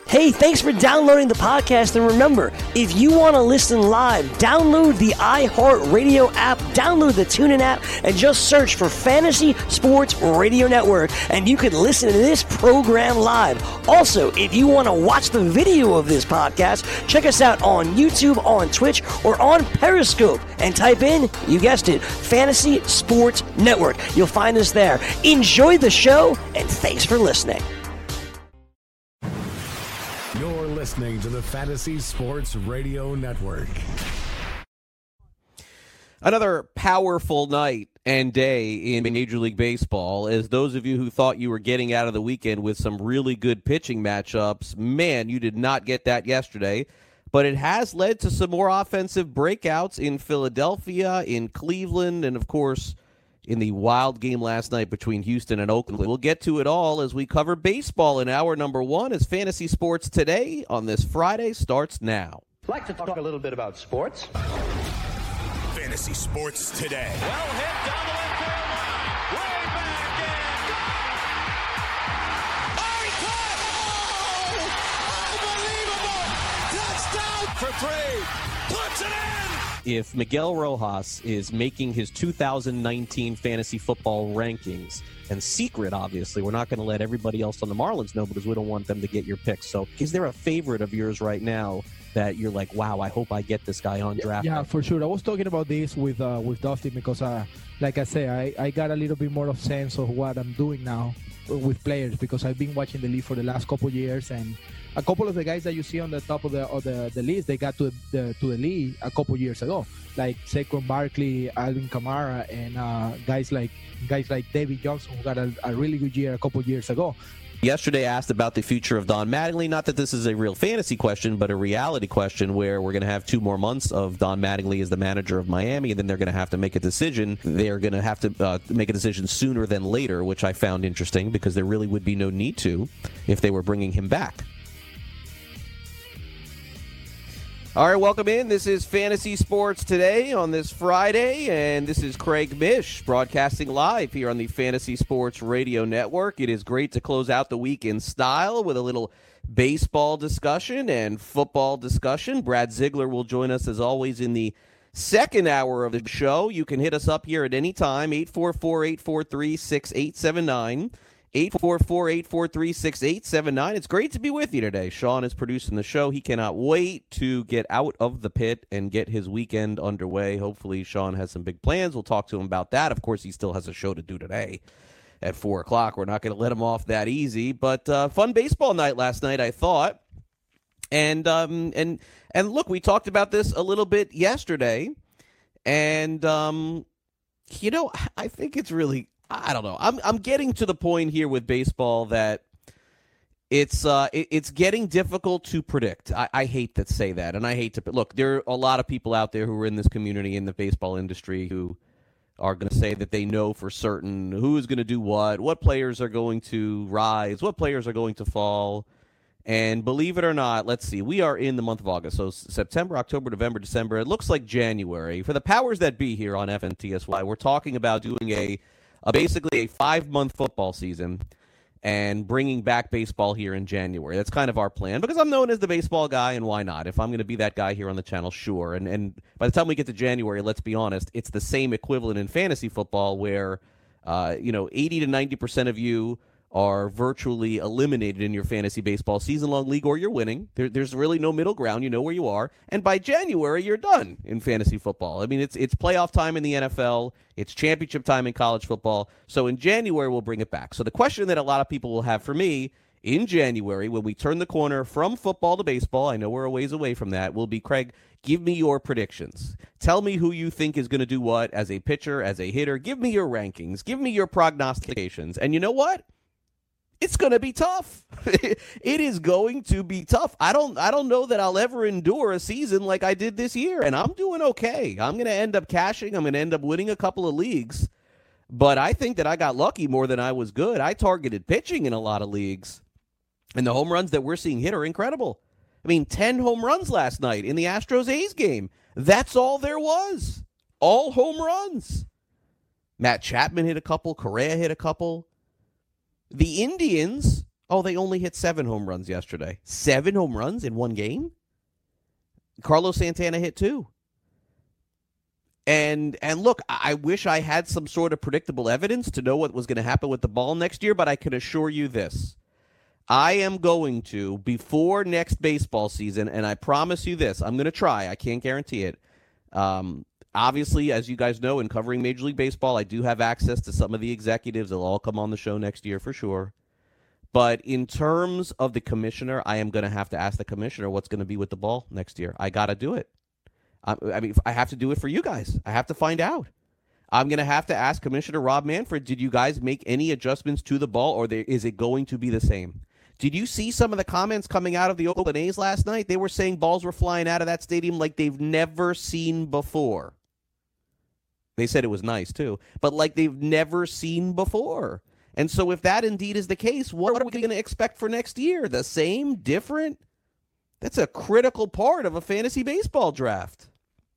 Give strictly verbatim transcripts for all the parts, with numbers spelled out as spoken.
Hey, thanks for downloading the podcast, and remember, if you want to listen live, download the iHeartRadio app, download the TuneIn app, and just search for Fantasy Sports Radio Network, and you can listen to this program live. Also, if you want to watch the video of this podcast, check us out on YouTube, on Twitch, or on Periscope, and type in, you guessed it, Fantasy Sports Network. You'll find us there. Enjoy the show, and thanks for listening. You're listening to the Fantasy Sports Radio Network. Another powerful night and day in Major League Baseball, as those of you who thought you were getting out of the weekend with some really good pitching matchups, man, you did not get that yesterday. But it has led to some more offensive breakouts in Philadelphia, in Cleveland, and, of course, in the wild game last night between Houston and Oakland. We'll get to it all as we cover baseball in hour number one as Fantasy Sports Today on this Friday starts now. I'd like to talk a little bit about sports. Fantasy Sports Today. Well hit down the left field line. Way back in. Oh, he caught it! Oh! Unbelievable! Touchdown for three. Puts it in! If Miguel Rojas is making his two thousand nineteen fantasy football rankings, and secret, obviously, we're not going to let everybody else on the Marlins know because we don't want them to get your picks. So is there a favorite of yours right now that you're like, wow, I hope I get this guy on draft? Yeah, for sure. I was talking about this with uh, with Dusty because, uh, like I say, I, I got a little bit more of sense of what I'm doing now with players because I've been watching the league for the last couple years, and a couple of the guys that you see on the top of the of the, the list, they got to the to the league a couple years ago, like Saquon Barkley, Alvin Kamara, and uh, guys like guys like David Johnson, who got a, a really good year a couple years ago. Yesterday asked about the future of Don Mattingly. Not that this is a real fantasy question, but a reality question where we're going to have two more months of Don Mattingly as the manager of Miami, and then they're going to have to make a decision. They're going to have to uh, make a decision sooner than later, which I found interesting because there really would be no need to if they were bringing him back. All right, welcome in. This is Fantasy Sports Today on this Friday, and this is Craig Mish broadcasting live here on the Fantasy Sports Radio Network. It is great to close out the week in style with a little baseball discussion and football discussion. Brad Ziegler will join us, as always, in the second hour of the show. You can hit us up here at any time, eight four four, eight four three, six eight seven nine. eight four four, eight four three, six eight seven nine. It's great to be with you today. Sean is producing the show. He cannot wait to get out of the pit and get his weekend underway. Hopefully, Sean has some big plans. We'll talk to him about that. Of course, he still has a show to do today at four o'clock. We're not going to let him off that easy. But uh, fun baseball night last night, I thought. And, um, and, and look, we talked about this a little bit yesterday. And, um, you know, I think it's really... I don't know. I'm I'm getting to the point here with baseball that it's uh it, it's getting difficult to predict. I, I hate to say that, and I hate to look. There are a lot of people out there who are in this community in the baseball industry who are going to say that they know for certain who is going to do what, what players are going to rise, what players are going to fall. And believe it or not, let's see, we are in the month of August, so September, October, November, December. It looks like January. For the powers that be here on F N T S Y, we're talking about doing a Uh, basically a five-month football season and bringing back baseball here in January. That's kind of our plan because I'm known as the baseball guy, and why not? If I'm going to be that guy here on the channel, sure. And and by the time we get to January, let's be honest, it's the same equivalent in fantasy football where, uh, you know, eighty to ninety percent of you are virtually eliminated in your fantasy baseball season-long league, or you're winning. There, there's really no middle ground. You know where you are. And by January, you're done in fantasy football. I mean, it's it's playoff time in the N F L. It's championship time in college football. So in January, we'll bring it back. So the question that a lot of people will have for me in January, when we turn the corner from football to baseball, I know we're a ways away from that, will be, Craig, give me your predictions. Tell me who you think is going to do what as a pitcher, as a hitter. Give me your rankings. Give me your prognostications. And you know what? It's going to be tough. It is going to be tough. I don't I don't know that I'll ever endure a season like I did this year, and I'm doing okay. I'm going to end up cashing. I'm going to end up winning a couple of leagues, but I think that I got lucky more than I was good. I targeted pitching in a lot of leagues, and the home runs that we're seeing hit are incredible. I mean, ten home runs last night in the Astros-A's game. That's all there was. All home runs. Matt Chapman hit a couple. Correa hit a couple. The Indians Oh, they only hit seven home runs yesterday. Seven home runs in one game? Carlos Santana hit two. And and look, I wish I had some sort of predictable evidence to know what was going to happen with the ball next year, but I can assure you this. I am going to, before next baseball season, and I promise you this, I'm going to try. I can't guarantee it. Um, obviously, as you guys know, in covering Major League Baseball, I do have access to some of the executives. They'll all come on the show next year for sure. But in terms of the commissioner, I am going to have to ask the commissioner what's going to be with the ball next year. I got to do it. I, I mean, I have to do it for you guys. I have to find out. I'm going to have to ask Commissioner Rob Manfred, did you guys make any adjustments to the ball, or is it going to be the same? Did you see some of the comments coming out of the Oakland A's last night? They were saying balls were flying out of that stadium like they've never seen before. They said it was nice, too, but like they've never seen before. And so if that indeed is the case, what are we going to expect for next year? The same? Different? That's a critical part of a fantasy baseball draft.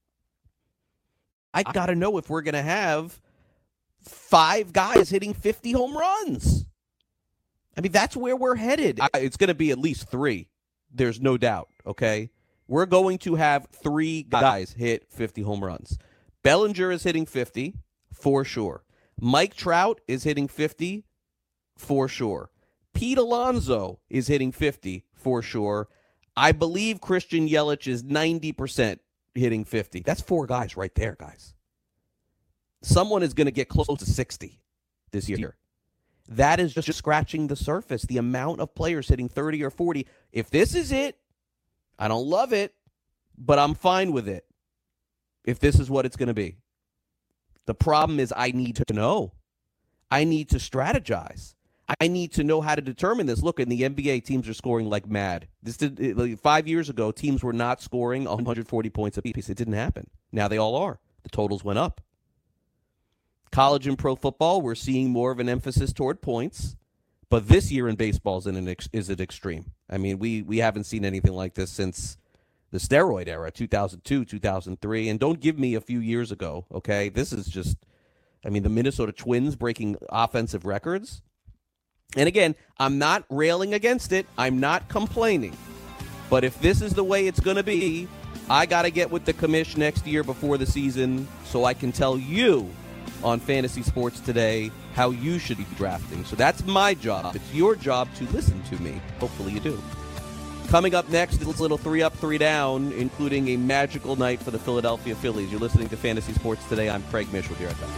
I got to know if we're going to have five guys hitting fifty home runs. I mean, that's where we're headed. I, it's going to be at least three. There's no doubt, okay? We're going to have three guys hit fifty home runs. Bellinger is hitting fifty, for sure. Mike Trout is hitting fifty, for sure. Pete Alonso is hitting fifty, for sure. I believe Christian Yelich is ninety percent hitting fifty. That's four guys right there, guys. Someone is going to get close to sixty this year. That is just scratching the surface, the amount of players hitting thirty or forty. If this is it, I don't love it, but I'm fine with it if this is what it's going to be. The problem is I need to know. I need to strategize. I need to know how to determine this. Look, in the N B A, teams are scoring like mad. This did like five years ago, teams were not scoring one hundred forty points apiece. It didn't happen. Now they all are. The totals went up. College and pro football, we're seeing more of an emphasis toward points, but this year in baseball is an ex- is an extreme. I mean, we we haven't seen anything like this since the steroid era, two thousand two, two thousand three, and don't give me a few years ago, okay? This is just, I mean, the Minnesota Twins breaking offensive records. And again, I'm not railing against it. I'm not complaining. But if this is the way it's going to be, I got to get with the commish next year before the season so I can tell you on Fantasy Sports Today how you should be drafting. So that's my job. It's your job to listen to me. Hopefully you do. Coming up next, this little three up, three down, including a magical night for the Philadelphia Phillies. You're listening to Fantasy Sports Today. I'm Craig Mish. We'll be right back.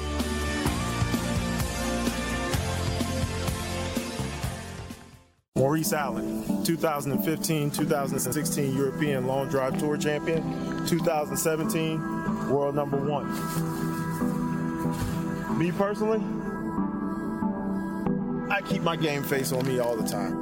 Maurice Allen, two thousand fifteen two thousand sixteen European Long Drive Tour champion, two thousand seventeen world number one. Me personally, I keep my game face on me all the time.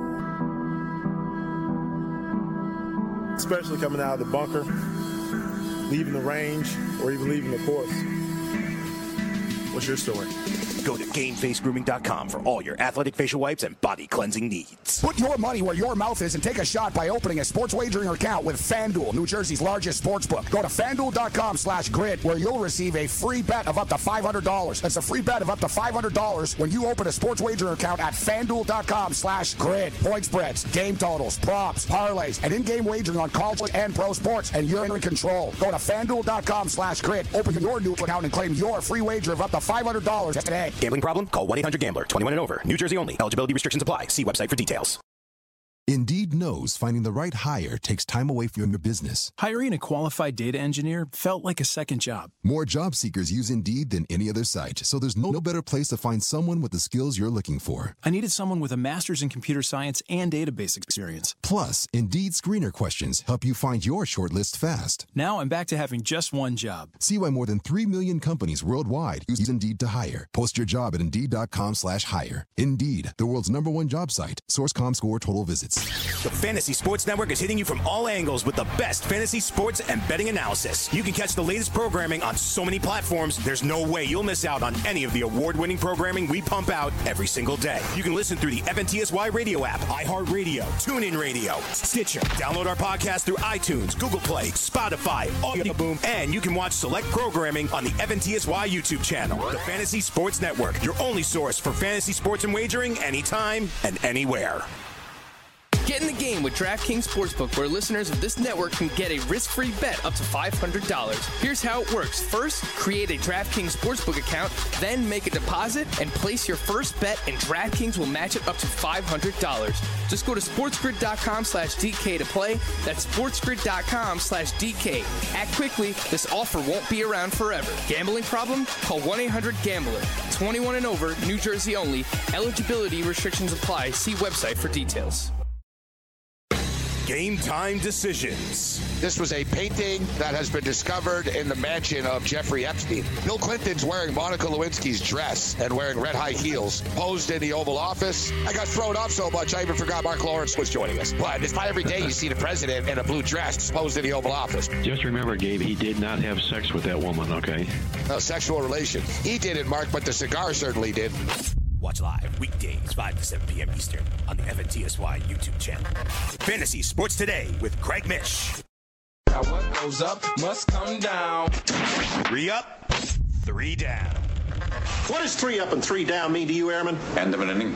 Especially coming out of the bunker, leaving the range, or even leaving the course. What's your story? Go to game face grooming dot com for all your athletic facial wipes and body cleansing needs. Put your money where your mouth is and take a shot by opening a sports wagering account with FanDuel, New Jersey's largest sports book. Go to FanDuel dot com slash grid where you'll receive a free bet of up to five hundred dollars. That's a free bet of up to five hundred dollars when you open a sports wagering account at FanDuel dot com slash grid. Point spreads, game totals, props, parlays, and in-game wagering on college and pro sports, and you're in control. Go to FanDuel dot com slash grid. Open your new account and claim your free wager of up to five hundred dollars today. Gambling problem? Call one eight hundred gambler. twenty-one and over. New Jersey only. Eligibility restrictions apply. See website for details. Indeed knows finding the right hire takes time away from your business. Hiring a qualified data engineer felt like a second job. More job seekers use Indeed than any other site, so there's no, no better place to find someone with the skills you're looking for. I needed someone with a master's in computer science and database experience. Plus, Indeed screener questions help you find your shortlist fast. Now I'm back to having just one job. See why more than three million companies worldwide use Indeed to hire. Post your job at Indeed dot com slash hire. Indeed, the world's number one job site. Source dot com score total visits. The Fantasy Sports Network is hitting you from all angles with the best fantasy sports and betting analysis. You can catch the latest programming on so many platforms, there's no way you'll miss out on any of the award-winning programming we pump out every single day. You can listen through the F N T S Y radio app, iHeartRadio, TuneIn Radio, Stitcher. Download our podcast through iTunes, Google Play, Spotify, Audio Boom, and you can watch select programming on the F N T S Y YouTube channel. The Fantasy Sports Network, your only source for fantasy sports and wagering anytime and anywhere. Get in the game with DraftKings Sportsbook, where listeners of this network can get a risk-free bet up to five hundred dollars. Here's how it works. First, create a DraftKings Sportsbook account, then make a deposit and place your first bet, and DraftKings will match it up to five hundred dollars. Just go to sportsgrid.com slash DK to play. That's sportsgrid.com slash DK. Act quickly. This offer won't be around forever. Gambling problem? Call one eight hundred gambler. twenty-one and over, New Jersey only. Eligibility restrictions apply. See website for details. Game time decisions. This was a painting that has been discovered in the mansion of Jeffrey Epstein. Bill Clinton's wearing Monica Lewinsky's dress and wearing red high heels, posed in the Oval Office. I got thrown off so much I even forgot Mark Lawrence was joining us. But it's not every day you see the president in a blue dress posed in the Oval Office. Just remember, Gabe, he did not have sex with that woman, okay? No, sexual relation. He didn't, Mark, but the cigar certainly did. Watch live weekdays, five to seven p.m. Eastern on the F N T S Y YouTube channel. Fantasy Sports Today with Craig Mish. Now what goes up must come down. Three up, three down. What does three up and three down mean to you, Airman? End of an inning.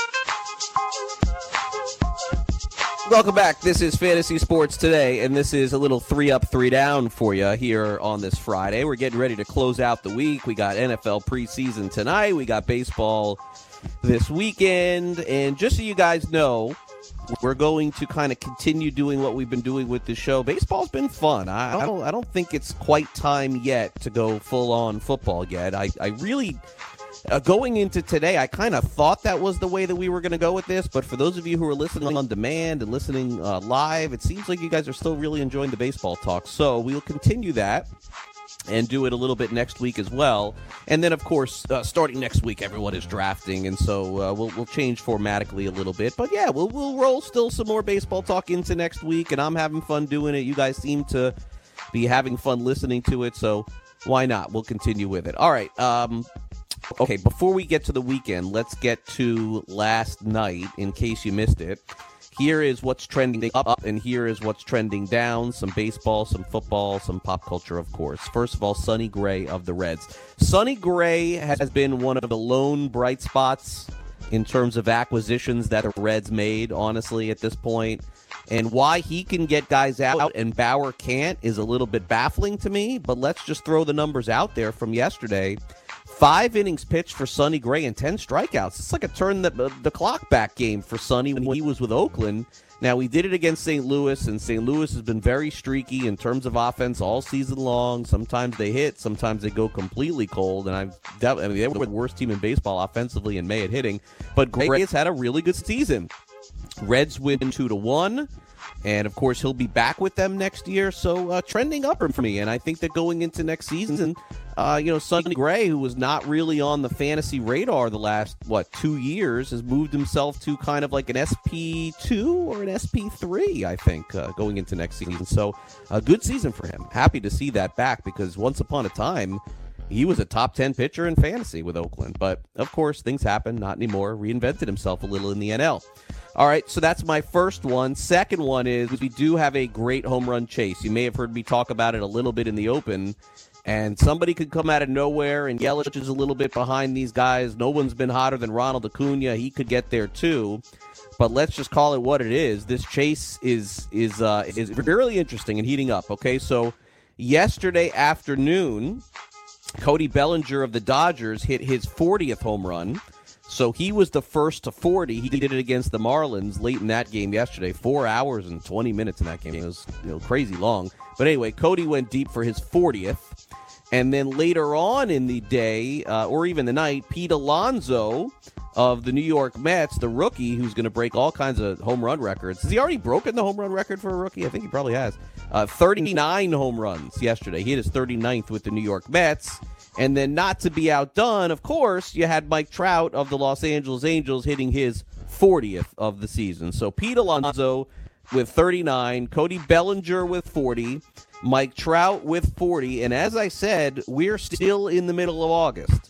Welcome back. This is Fantasy Sports Today, and this is a little three up, three down for you here on this Friday. We're getting ready to close out the week. We got N F L preseason tonight. We got baseball this weekend. And just so you guys know, we're going to kind of continue doing what we've been doing with the show. Baseball's been fun. I, I don't I don't think it's quite time yet to go full-on football yet. I, I really... Uh, going into today, I kind of thought that was the way that we were going to go with this, but for those of you who are listening on demand and listening uh, live, it seems like you guys are still really enjoying the baseball talk. So we'll continue that and do it a little bit next week as well. And then, of course, uh, starting next week, everyone is drafting, and so uh, we'll we'll change formatically a little bit. But yeah, we'll we'll roll still some more baseball talk into next week, and I'm having fun doing it. You guys seem to be having fun listening to it, so why not? We'll continue with it. All right. Um, Okay, before we get to the weekend, let's get to last night, in case you missed it. Here is what's trending up, and here is what's trending down. Some baseball, some football, some pop culture, of course. First of all, Sonny Gray of the Reds. Sonny Gray has been one of the lone bright spots in terms of acquisitions that the Reds made, honestly, at this point. And why he can get guys out and Bauer can't is a little bit baffling to me, but let's just throw the numbers out there from yesterday. Five innings pitched for Sonny Gray and ten strikeouts. It's like a turn the, the clock back game for Sonny when he was with Oakland. Now, he did it against Saint Louis, and Saint Louis has been very streaky in terms of offense all season long. Sometimes they hit, sometimes they go completely cold, and I've I mean, they were the worst team in baseball offensively in May at hitting. But Gray has had a really good season. Reds win two to one. And, of course, he'll be back with them next year, so uh, trending upward for me. And I think that going into next season, uh, you know, Sonny Gray, who was not really on the fantasy radar the last, what, two years, has moved himself to kind of like an S P two or an S P three, I think, uh, going into next season. So a good season for him. Happy to see that back because once upon a time, he was a top ten pitcher in fantasy with Oakland. But, of course, things happen. Not anymore. Reinvented himself a little in the N L. All right, so that's my first one. Second one is we do have a great home run chase. You may have heard me talk about it a little bit in the open, and somebody could come out of nowhere, and Yelich is a little bit behind these guys. No one's been hotter than Ronald Acuna. He could get there too, but let's just call it what it is. This chase is is uh, is really interesting and heating up. Okay, so yesterday afternoon, Cody Bellinger of the Dodgers hit his fortieth home run. So he was the first to forty. He did it against the Marlins late in that game yesterday. Four hours and twenty minutes in that game. It was, you know, crazy long. But anyway, Cody went deep for his fortieth. And then later on in the day, uh, or even the night, Pete Alonso of the New York Mets, the rookie who's going to break all kinds of home run records. Has he already broken the home run record for a rookie? I think he probably has. Uh, thirty-nine home runs yesterday. He hit his thirty-ninth with the New York Mets. And then not to be outdone, of course, you had Mike Trout of the Los Angeles Angels hitting his fortieth of the season. So Pete Alonso with thirty-nine, Cody Bellinger with forty, Mike Trout with forty. And as I said, we're still in the middle of August.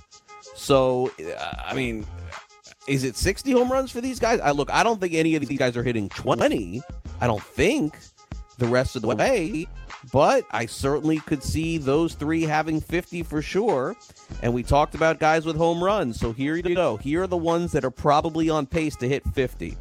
So, uh, I mean, is it sixty home runs for these guys? I look, I don't think any of these guys are hitting twenty. I don't think the rest of the way. But I certainly could see those three having fifty for sure. And we talked about guys with home runs. So here you go. Here are the ones that are probably on pace to hit fifty.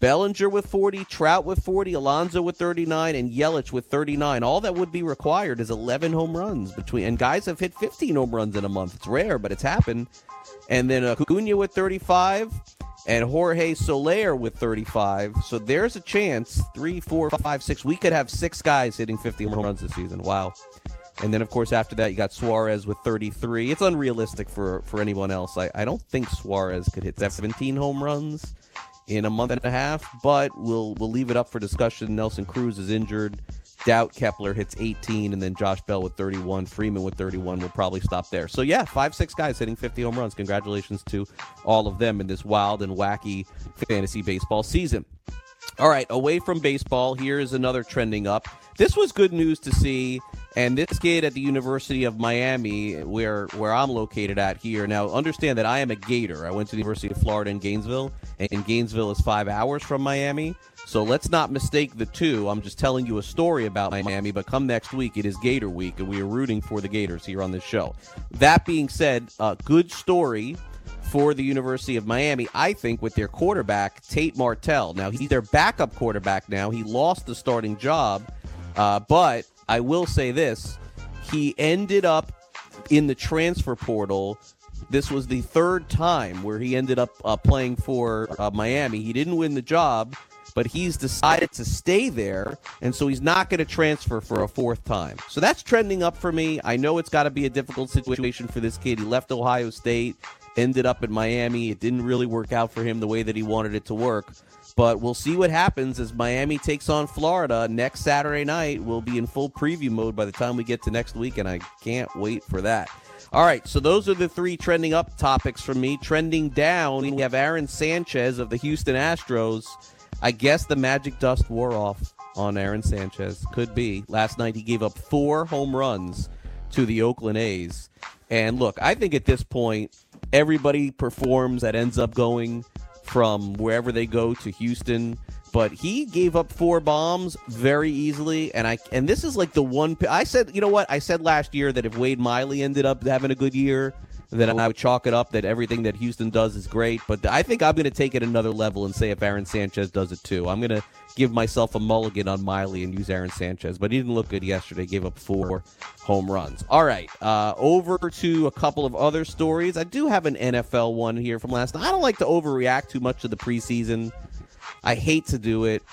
Bellinger with forty, Trout with forty, Alonso with thirty-nine, and Yelich with thirty-nine. All that would be required is eleven home runs between, and guys have hit fifteen home runs in a month. It's rare, but it's happened. And then Acuna with thirty-five, and Jorge Soler with thirty-five. So there's a chance, three, four, five, six. We could have six guys hitting fifty home runs this season. Wow. And then, of course, after that, you got Suarez with thirty-three. It's unrealistic for, for anyone else. I, I don't think Suarez could hit seventeen home runs in a month and a half, but we'll we'll leave it up for discussion. Nelson Cruz is injured. Doubt Kepler hits eighteen, and then Josh Bell with thirty-one. Freeman with thirty-one. We'll probably stop there. So, yeah, five, six guys hitting fifty home runs. Congratulations to all of them in this wild and wacky fantasy baseball season. All right, away from baseball, here is another trending up. This was good news to see, and this kid at the University of Miami, where where I'm located at here. Now, understand that I am a Gator. I went to the University of Florida in Gainesville, and Gainesville is five hours from Miami. So let's not mistake the two. I'm just telling you a story about Miami, but come next week, it is Gator Week, and we are rooting for the Gators here on this show. That being said, a good story for the University of Miami, I think, with their quarterback, Tate Martell. Now, he's their backup quarterback now. He lost the starting job, uh, but I will say this. He ended up in the transfer portal. This was the third time where he ended up uh, playing for uh, Miami. He didn't win the job, but he's decided to stay there, and so he's not going to transfer for a fourth time. So that's trending up for me. I know it's got to be a difficult situation for this kid. He left Ohio State, ended up in Miami. It didn't really work out for him the way that he wanted it to work. But we'll see what happens as Miami takes on Florida next Saturday night. We'll be in full preview mode by the time we get to next week, and I can't wait for that. All right, so those are the three trending up topics from me. Trending down, we have Aaron Sanchez of the Houston Astros. I guess the magic dust wore off on Aaron Sanchez. Could be. Last night he gave up four home runs to the Oakland A's. And look, I think at this point, everybody performs that ends up going from wherever they go to Houston. But he gave up four bombs very easily. And I and this is like the one. I said, you know what? I said last year that if Wade Miley ended up having a good year, then I would chalk it up that everything that Houston does is great. But I think I'm going to take it another level and say if Aaron Sanchez does it too. I'm going to give myself a mulligan on Miley and use Aaron Sanchez. But he didn't look good yesterday. Gave up four home runs. All right, uh, over to a couple of other stories. I do have an N F L one here from last night. I don't like to overreact too much to the preseason. I hate to do it.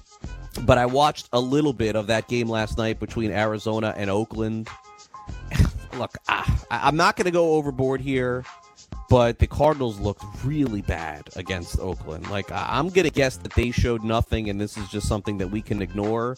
But I watched a little bit of that game last night between Arizona and Oakland. Look, I, I'm not going to go overboard here, but the Cardinals looked really bad against Oakland. Like, I'm going to guess that they showed nothing, and this is just something that we can ignore.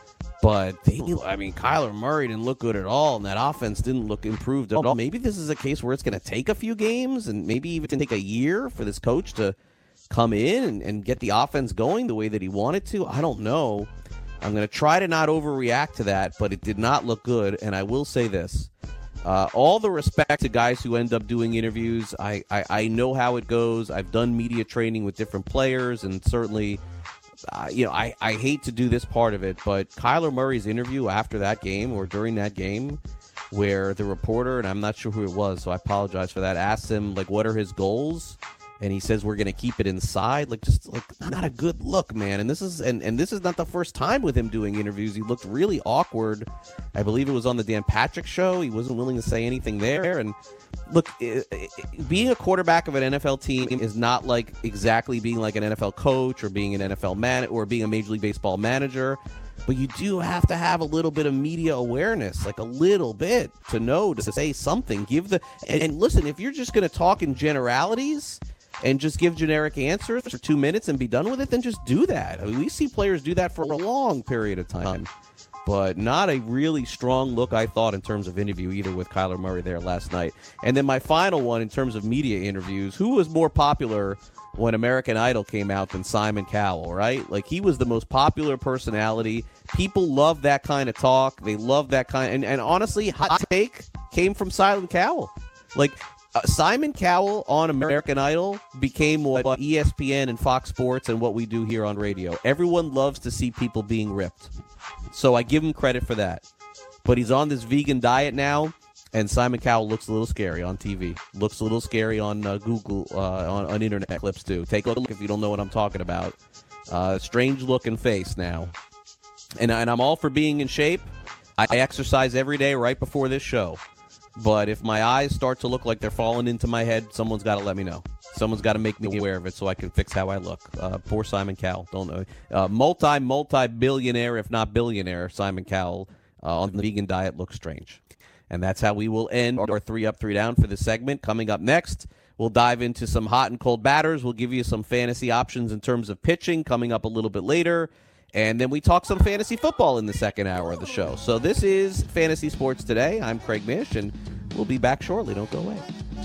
But, they, I mean, Kyler Murray didn't look good at all, and that offense didn't look improved at all. Maybe this is a case where it's going to take a few games and maybe even take a year for this coach to come in and, and get the offense going the way that he wanted to. I don't know. I'm going to try to not overreact to that, but it did not look good, and I will say this. Uh, all the respect to guys who end up doing interviews. I, I, I know how it goes. I've done media training with different players, and certainly, uh, you know, I, I hate to do this part of it, but Kyler Murray's interview after that game or during that game where the reporter, and I'm not sure who it was, so I apologize for that, asked him, like, what are his goals? And he says we're going to keep it inside, like just like not a good look, man. And this is and, and this is not the first time with him doing interviews. He looked really awkward. I believe it was on the Dan Patrick show. He wasn't willing to say anything there. And look, it, it, being a quarterback of an N F L team is not like exactly being like an N F L coach or being an N F L man or being a Major League Baseball manager. But you do have to have a little bit of media awareness, like a little bit, to know to say something. Give the and, and listen, if you're just going to talk in generalities and just give generic answers for two minutes and be done with it, then just do that. I mean, we see players do that for a long period of time, but not a really strong look, I thought, in terms of interview either with Kyler Murray there last night. And then my final one in terms of media interviews, who was more popular when American Idol came out than Simon Cowell, right? Like, he was the most popular personality. People love that kind of talk. They love that kind. And, and honestly, hot take came from Simon Cowell. Like, Uh, Simon Cowell on American Idol became what E S P N and Fox Sports and what we do here on radio. Everyone loves to see people being ripped. So I give him credit for that. But he's on this vegan diet now, and Simon Cowell looks a little scary on T V. Looks a little scary on uh, Google, uh, on, on internet clips too. Take a look if you don't know what I'm talking about. Uh, strange-looking face now. And, and I'm all for being in shape. I exercise every day right before this show. But if my eyes start to look like they're falling into my head, someone's got to let me know. Someone's got to make me aware of it so I can fix how I look. Uh, poor Simon Cowell. Don't know. Uh, multi, multi-billionaire, if not billionaire, Simon Cowell uh, on the vegan diet looks strange. And that's how we will end our three up, three down for this segment. Coming up next, we'll dive into some hot and cold batters. We'll give you some fantasy options in terms of pitching coming up a little bit later. And then we talk some fantasy football in the second hour of the show. So this is Fantasy Sports Today. I'm Craig Mish, and we'll be back shortly. Don't go away.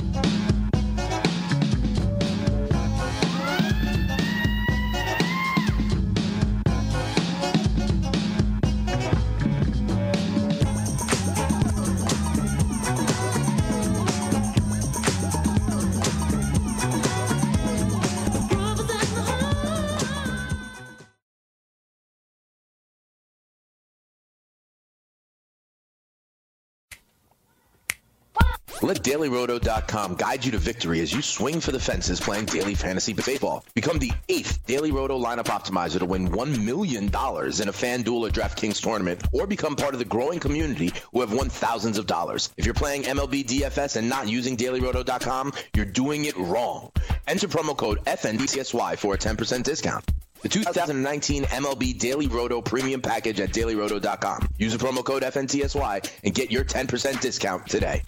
Let Daily Roto dot com guide you to victory as you swing for the fences playing daily fantasy baseball. Become the eighth Daily Roto lineup optimizer to win one million dollars in a FanDuel or DraftKings tournament, or become part of the growing community who have won thousands of dollars. If you're playing M L B D F S and not using Daily Roto dot com, you're doing it wrong. Enter promo code F N T S Y for a ten percent discount. The two thousand nineteen M L B Daily Roto Premium Package at Daily Roto dot com. Use the promo code F N T S Y and get your ten percent discount today.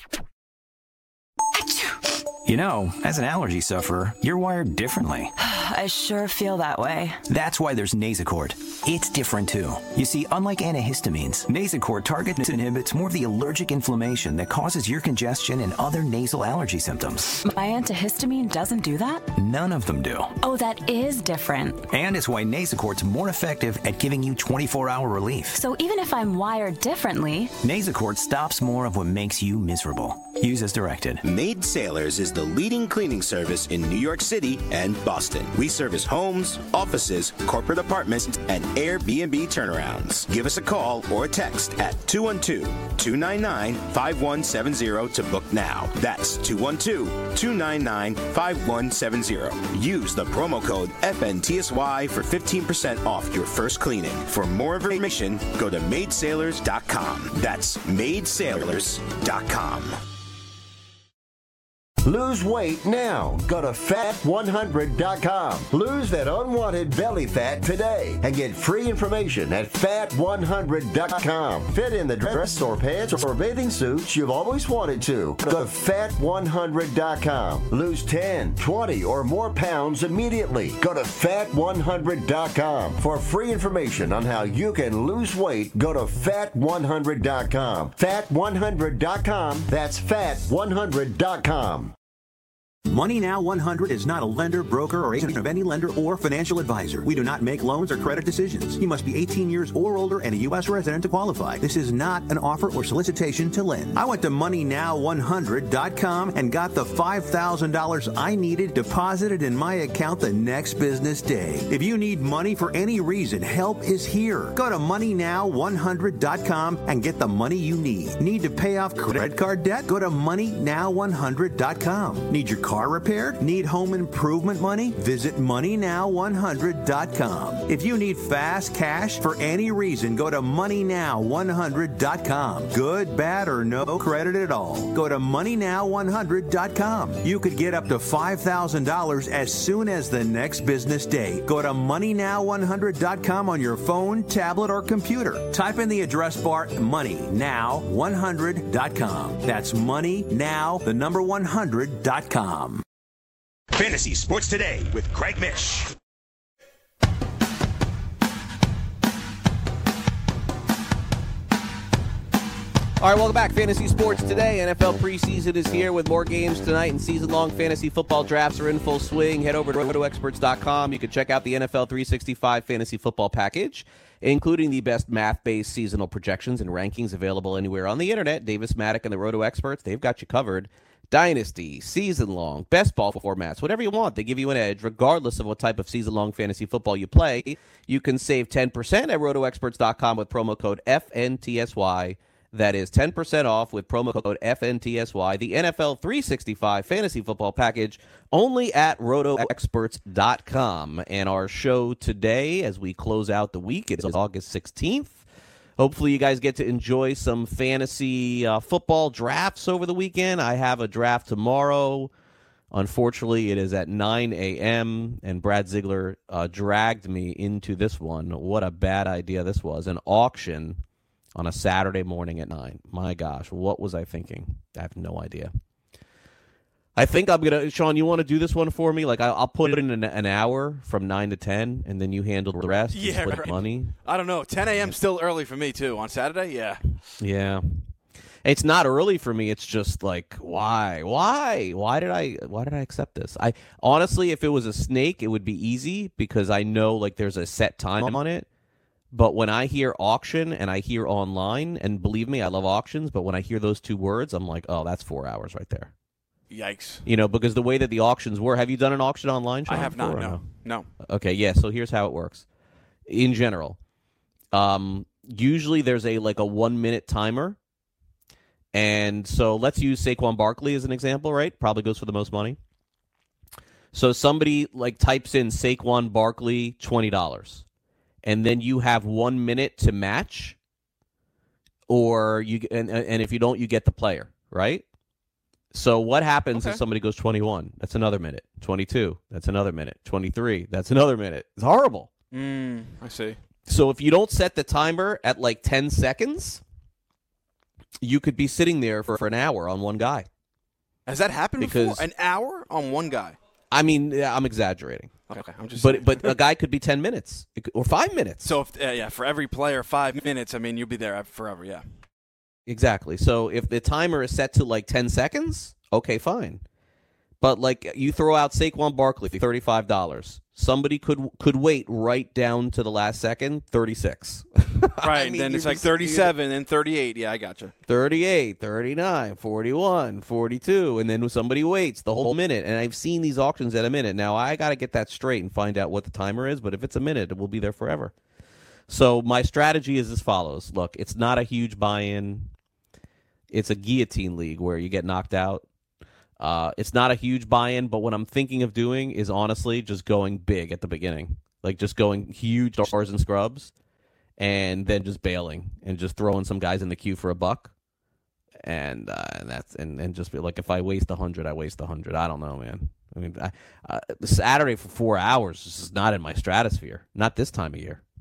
You know, as an allergy sufferer, you're wired differently. I sure feel that way. That's why there's Nasacort. It's different, too. You see, unlike antihistamines, Nasacort targets and inhibits more of the allergic inflammation that causes ear congestion and other nasal allergy symptoms. My antihistamine doesn't do that? None of them do. Oh, that is different. And it's why Nasacort's more effective at giving you twenty-four hour relief. So even if I'm wired differently, Nasacort stops more of what makes you miserable. Use as directed. Maid Sailors is the leading cleaning service in New York City and Boston. We service homes, offices, corporate apartments, and Airbnb turnarounds. Give us a call or a text at two one two, two nine nine, five one seven zero to book now. That's two one two, two nine nine, five one seven zero. Use the promo code F N T S Y for fifteen percent off your first cleaning. For more information, go to maid sailors dot com. That's maid sailors dot com. Lose weight now. Go to fat one hundred dot com. Lose that unwanted belly fat today and get free information at fat one hundred dot com. Fit in the dress or pants or bathing suits you've always wanted to. Go to fat one hundred dot com. Lose ten, twenty, or more pounds immediately. Go to fat one hundred dot com. For free information on how you can lose weight, go to fat one hundred dot com. fat one hundred dot com. That's fat one hundred dot com. Money Now one hundred is not a lender, broker, or agent of any lender or financial advisor. We do not make loans or credit decisions. You must be eighteen years or older and a U S resident to qualify. This is not an offer or solicitation to lend. I went to money now one hundred dot com and got the five thousand dollars I needed deposited in my account the next business day. If you need money for any reason, help is here. Go to money now one hundred dot com and get the money you need. Need to pay off credit card debt? Go to money now one hundred dot com. Need your car repaired? Need home improvement money? Visit money now one hundred dot com. If you need fast cash for any reason, go to money now one hundred dot com. Good, bad, or no credit at all. Go to money now one hundred dot com. You could get up to five thousand dollars as soon as the next business day. Go to money now one hundred dot com on your phone, tablet, or computer. Type in the address bar money now one hundred dot com. That's money now, the number one hundred dot com. Fantasy Sports Today with Craig Mish. All right, welcome back. Fantasy Sports Today. N F L preseason is here with more games tonight, and season-long fantasy football drafts are in full swing. Head over to roto experts dot com. You can check out the N F L three sixty-five fantasy football package, including the best math-based seasonal projections and rankings available anywhere on the internet. Davis Maddock and the Roto Experts, they've got you covered. Dynasty, season-long, best ball formats, whatever you want, they give you an edge, regardless of what type of season-long fantasy football you play. You can save ten percent at roto experts dot com with promo code F N T S Y. That is ten percent off with promo code F N T S Y. The N F L three sixty-five Fantasy Football Package only at roto experts dot com. And our show today, as we close out the week, it is August sixteenth. Hopefully you guys get to enjoy some fantasy uh, football drafts over the weekend. I have a draft tomorrow. Unfortunately, it is at nine a.m., and Brad Ziegler uh, dragged me into this one. What a bad idea this was. An auction on a Saturday morning at nine. My gosh, what was I thinking? I have no idea. I think I'm going to, Sean, you want to do this one for me? Like, I'll put it in an, an hour from nine to ten, and then you handle the rest. Yeah, split right. money. I don't know. ten a.m. still early for me, too. On Saturday, yeah. Yeah. It's not early for me. It's just like, why? Why? Why did I why did I accept this? I honestly, if it was a snake, it would be easy because I know, like, there's a set time on it. But when I hear auction and I hear online, and believe me, I love auctions, but when I hear those two words, I'm like, oh, that's four hours right there. Yikes. You know, because the way that the auctions were, have you done an auction online, Sean, I have not, before, no. no. No. Okay, yeah, so here's how it works. In general, um, usually there's a like a one-minute timer. And so let's use Saquon Barkley as an example, right? Probably goes for the most money. So somebody like types in Saquon Barkley twenty dollars. And then you have one minute to match, or you and and if you don't, you get the player, right? So what happens okay. if somebody goes twenty-one? That's another minute. twenty-two, that's another minute. twenty-three, that's another minute. It's horrible. Mm, I see. So if you don't set the timer at like ten seconds, you could be sitting there for, for an hour on one guy. Has that happened because, before? An hour on one guy? I mean, yeah, I'm exaggerating. Okay, I'm just. But but a guy could be ten minutes or five minutes. So if, uh, yeah, for every player, five minutes. I mean, you'll be there forever. Yeah. Exactly. So if the timer is set to like ten seconds, okay, fine. But like you throw out Saquon Barkley, thirty-five dollars. Somebody could could wait right down to the last second, thirty-six. Right, I mean, then it's like just, thirty-seven and thirty-eight. Yeah, I gotcha. thirty-eight, thirty-nine, forty-one, forty-two, and then somebody waits the whole minute. And I've seen these auctions at a minute. Now, I got to get that straight and find out what the timer is, but if it's a minute, it will be there forever. So my strategy is as follows. Look, it's not a huge buy-in. It's a guillotine league where you get knocked out. Uh, it's not a huge buy-in, but what I'm thinking of doing is honestly just going big at the beginning. Like just going huge stars and scrubs and then just bailing and just throwing some guys in the queue for a buck. And uh, and that's and, and just be like, if I waste a hundred, I waste a hundred. I don't know, man. I mean, I, uh, Saturday for four hours is just not in my stratosphere. Not this time of year.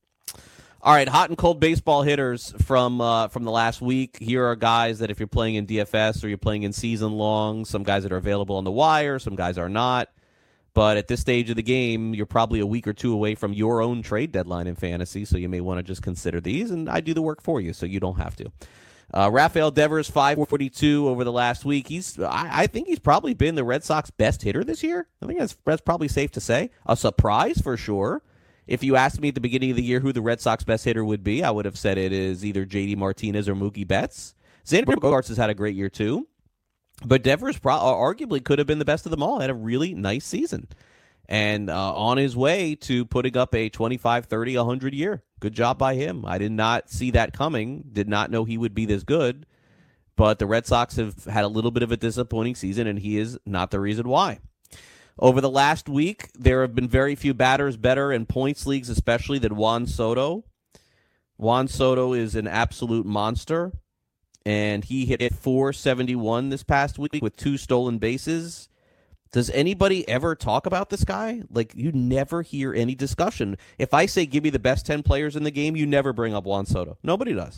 All right, hot and cold baseball hitters from uh, from the last week. Here are guys that if you're playing in D F S or you're playing in season long, some guys that are available on the wire, some guys are not. But at this stage of the game, you're probably a week or two away from your own trade deadline in fantasy, so you may want to just consider these, and I do the work for you, so you don't have to. Uh, Rafael Devers, five forty-two over the last week. He's, I, I think he's probably been the Red Sox best hitter this year. I think that's, that's probably safe to say. A surprise for sure. If you asked me at the beginning of the year who the Red Sox best hitter would be, I would have said it is either J D Martinez or Mookie Betts. Xander Bogaerts has had a great year too. But Devers pro- arguably could have been the best of them all. Had a really nice season. And uh, on his way to putting up a twenty-five, thirty, one hundred year. Good job by him. I did not see that coming. Did not know he would be this good. But the Red Sox have had a little bit of a disappointing season, and he is not the reason why. Over the last week, there have been very few batters better in points leagues, especially than Juan Soto. Juan Soto is an absolute monster, and he hit four seventy-one this past week with two stolen bases. Does anybody ever talk about this guy? Like, you never hear any discussion. If I say give me the best ten players in the game, you never bring up Juan Soto. Nobody does.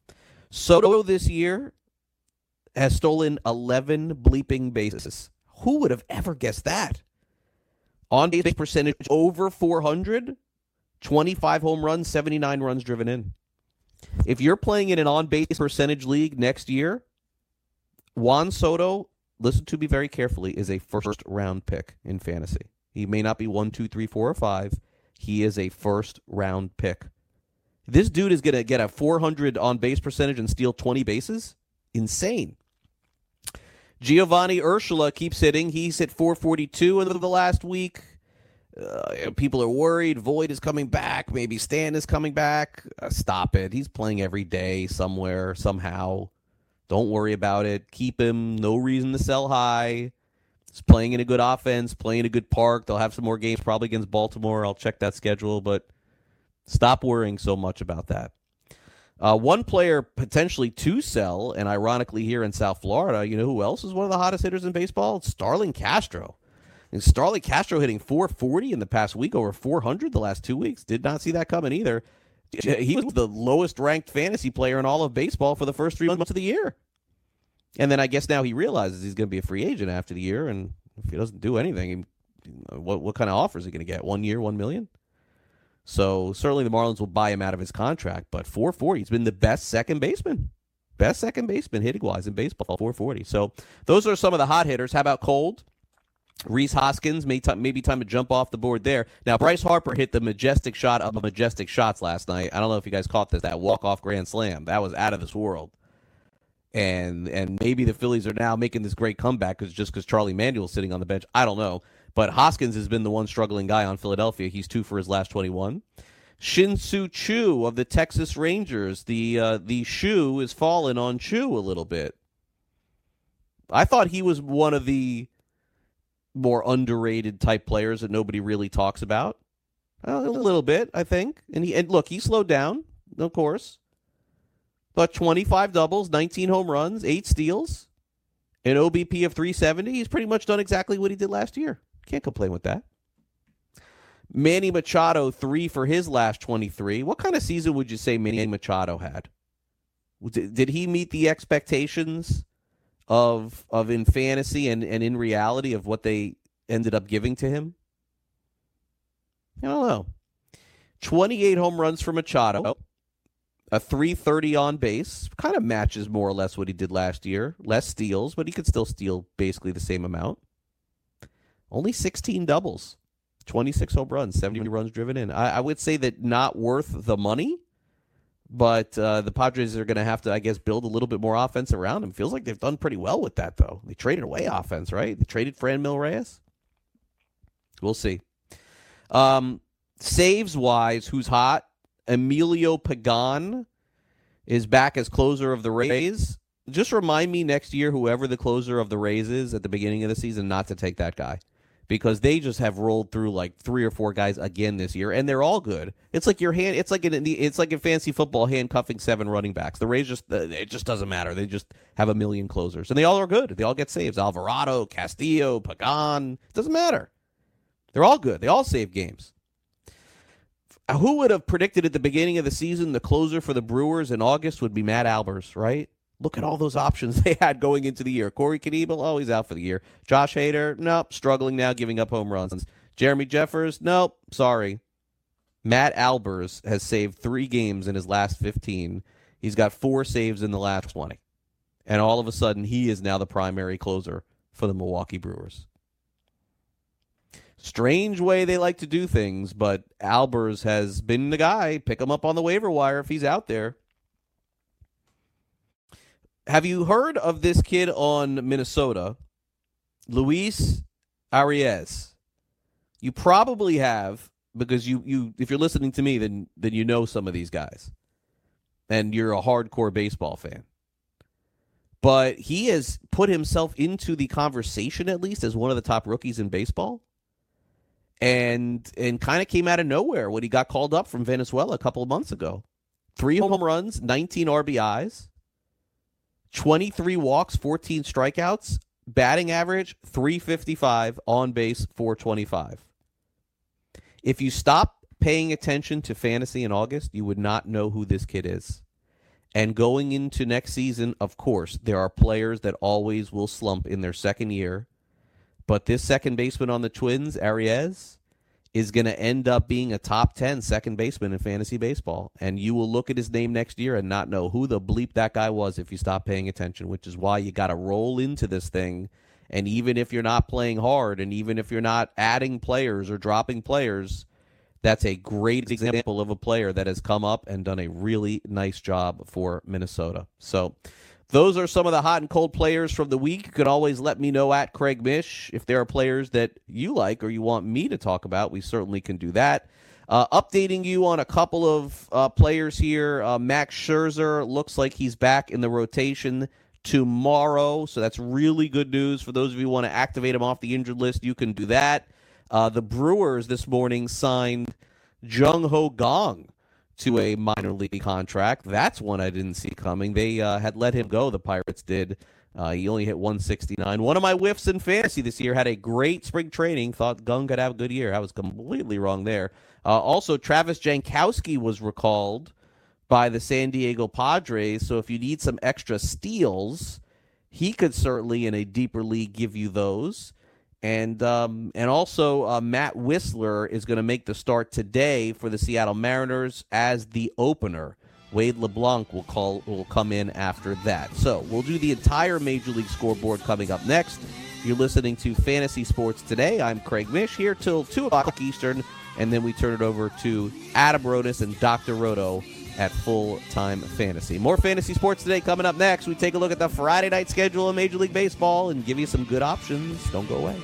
Soto this year has stolen eleven bleeping bases. Who would have ever guessed that? On base percentage over four hundred, twenty-five home runs, seventy-nine runs driven in. If you're playing in an on-base percentage league next year, Juan Soto, listen to me very carefully, is a first-round pick in fantasy. He may not be one, two, three, four, or five. He is a first-round pick. This dude is going to get a four hundred on-base percentage and steal twenty bases? Insane. Giovanni Urshela keeps hitting. He's hit four forty-two in the last week. uh, people are worried. Voit is coming back. Maybe Stan is coming back. Uh, stop it. He's playing every day somewhere, somehow. Don't worry about it. Keep him. No reason to sell high. He's playing in a good offense, playing in a good park. They'll have some more games probably against Baltimore. I'll check that schedule, but stop worrying so much about that. Uh, one player potentially to sell, and ironically here in South Florida, you know who else is one of the hottest hitters in baseball? It's Starlin Castro. And Starlin Castro hitting four forty in the past week, over four hundred the last two weeks. Did not see that coming either. He was the lowest-ranked fantasy player in all of baseball for the first three months of the year. And then I guess now he realizes he's going to be a free agent after the year, and if he doesn't do anything, he, what what kind of offer is he going to get? One year, one million? So certainly the Marlins will buy him out of his contract, but four forty, he's been the best second baseman. Best second baseman hitting-wise in baseball, four forty. So those are some of the hot hitters. How about cold? Rhys Hoskins, may t- maybe time to jump off the board there. Now, Bryce Harper hit the majestic shot of majestic shots last night. I don't know if you guys caught this, that walk-off grand slam. That was out of this world. And and maybe the Phillies are now making this great comeback cause, just because Charlie Manuel's sitting on the bench. I don't know. But Hoskins has been the one struggling guy on Philadelphia. He's two for his last twenty-one. Shin-Soo Choo of the Texas Rangers. The, uh, the shoe is falling on Choo a little bit. I thought he was one of the more underrated type players that nobody really talks about. Uh, a little bit, I think. And he and look, he slowed down, of course. But twenty-five doubles, nineteen home runs, eight steals, an O B P of three seventy. He's pretty much done exactly what he did last year. Can't complain with that. Manny Machado, three for his last twenty-three. What kind of season would you say Manny Machado had? Did he meet the expectations of of in fantasy and, and in reality of what they ended up giving to him? I don't know. twenty-eight home runs for Machado. A three thirty on base. Kind of matches more or less what he did last year. Less steals, but he could still steal basically the same amount. Only sixteen doubles. twenty-six home runs, seventy runs driven in. I, I would say that not worth the money, but uh, the Padres are going to have to, I guess, build a little bit more offense around him. Feels like they've done pretty well with that, though. They traded away offense, right? They traded Franmil Reyes. We'll see. Um, saves-wise, who's hot? Emilio Pagan is back as closer of the Rays. Just remind me next year, whoever the closer of the Rays is at the beginning of the season, not to take that guy. Because they just have rolled through like three or four guys again this year, and they're all good. It's like your hand. It's like in it's like in fantasy football, handcuffing seven running backs. The Rays just it just doesn't matter. They just have a million closers, and they all are good. They all get saves. Alvarado, Castillo, Pagan. It doesn't matter. They're all good. They all save games. Who would have predicted at the beginning of the season the closer for the Brewers in August would be Matt Albers, right? Look at all those options they had going into the year. Corey Knebel, oh, he's out for the year. Josh Hader, nope, struggling now, giving up home runs. Jeremy Jeffers, nope, sorry. Matt Albers has saved three games in his last fifteen. He's got four saves in the last twenty. And all of a sudden, he is now the primary closer for the Milwaukee Brewers. Strange way they like to do things, but Albers has been the guy. Pick him up on the waiver wire if he's out there. Have you heard of this kid on Minnesota, Luis Arias? You probably have, because you, you if you're listening to me, then then you know some of these guys. And you're a hardcore baseball fan. But he has put himself into the conversation, at least, as one of the top rookies in baseball. And and kind of came out of nowhere when he got called up from Venezuela a couple of months ago. Three home runs, nineteen R B Is, twenty-three walks, fourteen strikeouts, batting average, three fifty-five, on base, four twenty-five. If you stop paying attention to fantasy in August, you would not know who this kid is. And going into next season, of course, there are players that always will slump in their second year. But this second baseman on the Twins, Arias, is going to end up being a top ten second baseman in fantasy baseball. And you will look at his name next year and not know who the bleep that guy was if you stop paying attention, which is why you got to roll into this thing. And even if you're not playing hard, and even if you're not adding players or dropping players, that's a great example of a player that has come up and done a really nice job for Minnesota. So those are some of the hot and cold players from the week. You can always let me know at Craig Mish if there are players that you like or you want me to talk about. We certainly can do that. Uh, updating you on a couple of uh, players here. Uh, Max Scherzer looks like he's back in the rotation tomorrow, so that's really good news. For those of you who want to activate him off the injured list, you can do that. Uh, the Brewers this morning signed Jung Ho Gong to a minor league contract. That's one I didn't see coming. They uh, had let him go, the Pirates did. Uh, he only hit one sixty-nine. One of my whiffs in fantasy this year, had a great spring training. Thought Gung could have a good year. I was completely wrong there. Uh, also, Travis Jankowski was recalled by the San Diego Padres, so if you need some extra steals, he could certainly, in a deeper league, give you those. And um, and also, uh, Matt Whistler is going to make the start today for the Seattle Mariners as the opener. Wade LeBlanc will call will come in after that. So we'll do the entire Major League scoreboard coming up next. You're listening to Fantasy Sports Today. I'm Craig Mish here till two o'clock Eastern, and then we turn it over to Adam Rodas and Doctor Roto at Full Time Fantasy. More Fantasy Sports Today coming up next. We take a look at the Friday night schedule of Major League Baseball and give you some good options. Don't go away.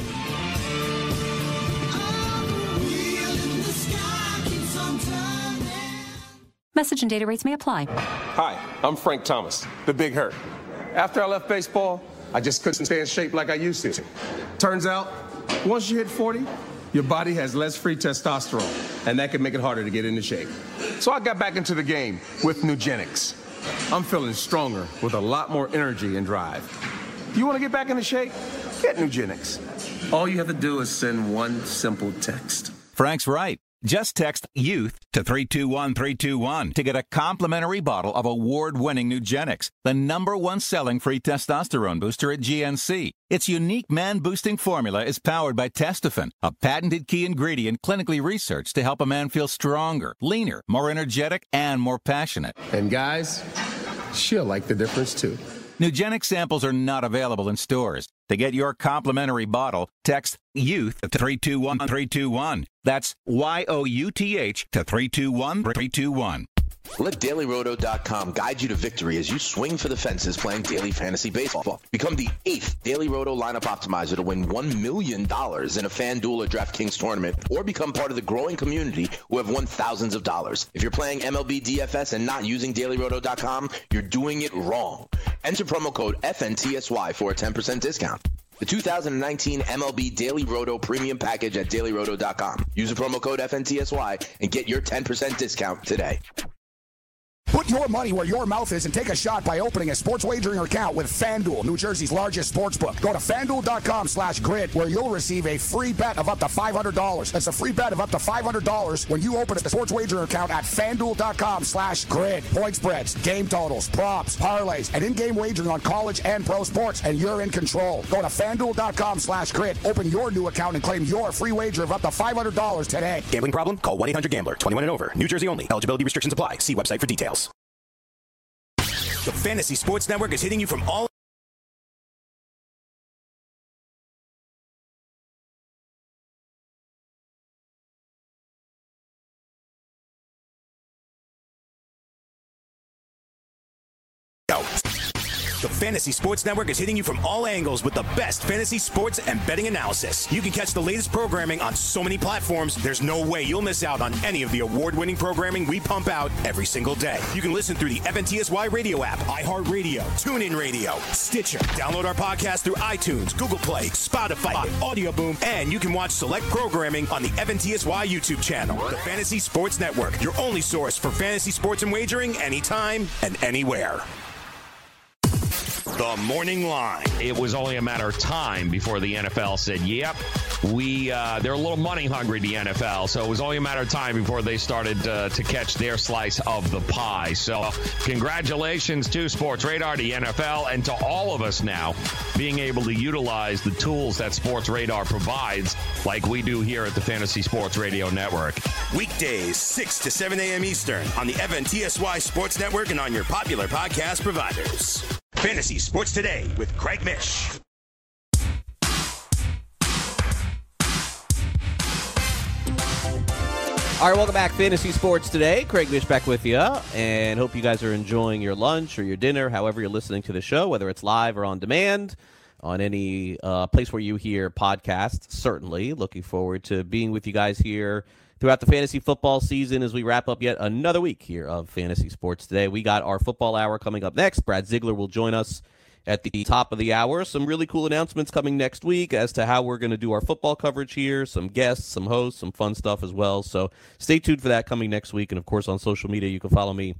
Message and data rates may apply. Hi, I'm Frank Thomas, the Big Hurt. After I left baseball, I just couldn't stay in shape like I used to. Turns out, once you hit forty, your body has less free testosterone, and that can make it harder to get into shape. So I got back into the game with Nugenics. I'm feeling stronger with a lot more energy and drive. You want to get back into shape? Get Nugenics. All you have to do is send one simple text. Frank's right. Just text YOUTH to three two one three two one to get a complimentary bottle of award-winning Nugenics, the number one selling free testosterone booster at G N C. Its unique man-boosting formula is powered by Testofen, a patented key ingredient clinically researched to help a man feel stronger, leaner, more energetic, and more passionate. And guys, she'll like the difference too. Nugenics samples are not available in stores. To get your complimentary bottle, text YOUTH to three two one three two one. That's Y O U T H to three two one three two one. Let Daily Roto dot com guide you to victory as you swing for the fences playing daily fantasy baseball. Become the eighth Daily Roto lineup optimizer to win one million dollars in a FanDuel or DraftKings tournament, or become part of the growing community who have won thousands of dollars. If you're playing M L B D F S and not using Daily Roto dot com, you're doing it wrong. Enter promo code F N T S Y for a ten percent discount. The two thousand nineteen M L B Daily Roto Premium Package at Daily Roto dot com. Use the promo code F N T S Y and get your ten percent discount today. Put your money where your mouth is and take a shot by opening a sports wagering account with FanDuel, New Jersey's largest sports book. Go to FanDuel.com slash grid where you'll receive a free bet of up to five hundred dollars. That's a free bet of up to five hundred dollars when you open a sports wagering account at FanDuel.com slash grid. Point spreads, game totals, props, parlays, and in-game wagering on college and pro sports, and you're in control. Go to FanDuel.com slash grid. Open your new account and claim your free wager of up to five hundred dollars today. Gambling problem? Call one eight hundred gambler. twenty-one and over. New Jersey only. Eligibility restrictions apply. See website for details. The Fantasy Sports Network is hitting you from all... The Fantasy Sports Network is hitting you from all angles with the best fantasy sports and betting analysis. You can catch the latest programming on so many platforms, there's no way you'll miss out on any of the award-winning programming we pump out every single day. You can listen through the F N T S Y radio app, iHeartRadio, TuneIn Radio, Stitcher. Download our podcast through iTunes, Google Play, Spotify, Audio Boom, and you can watch select programming on the F N T S Y YouTube channel. The Fantasy Sports Network, your only source for fantasy sports and wagering anytime and anywhere. The Morning Line. It was only a matter of time before the N F L said, yep, we uh, they're a little money hungry, the N F L. So it was only a matter of time before they started uh, to catch their slice of the pie. So congratulations to Sports Radar, the N F L, and to all of us now being able to utilize the tools that Sports Radar provides like we do here at the Fantasy Sports Radio Network. Weekdays, six to seven a.m. Eastern on the F N T S Y Sports Network and on your popular podcast providers. Fantasy Sports Today with Craig Mish. All right, welcome back. Fantasy Sports Today. Craig Mish back with you, and hope you guys are enjoying your lunch or your dinner, however you're listening to the show, whether it's live or on demand, on any uh, place where you hear podcasts, certainly. Looking forward to being with you guys here throughout the fantasy football season as we wrap up yet another week here of Fantasy Sports Today. We got our football hour coming up next. Brad Ziegler will join us at the top of the hour. Some really cool announcements coming next week as to how we're going to do our football coverage here, some guests, some hosts, some fun stuff as well. So stay tuned for that coming next week. And, of course, on social media, you can follow me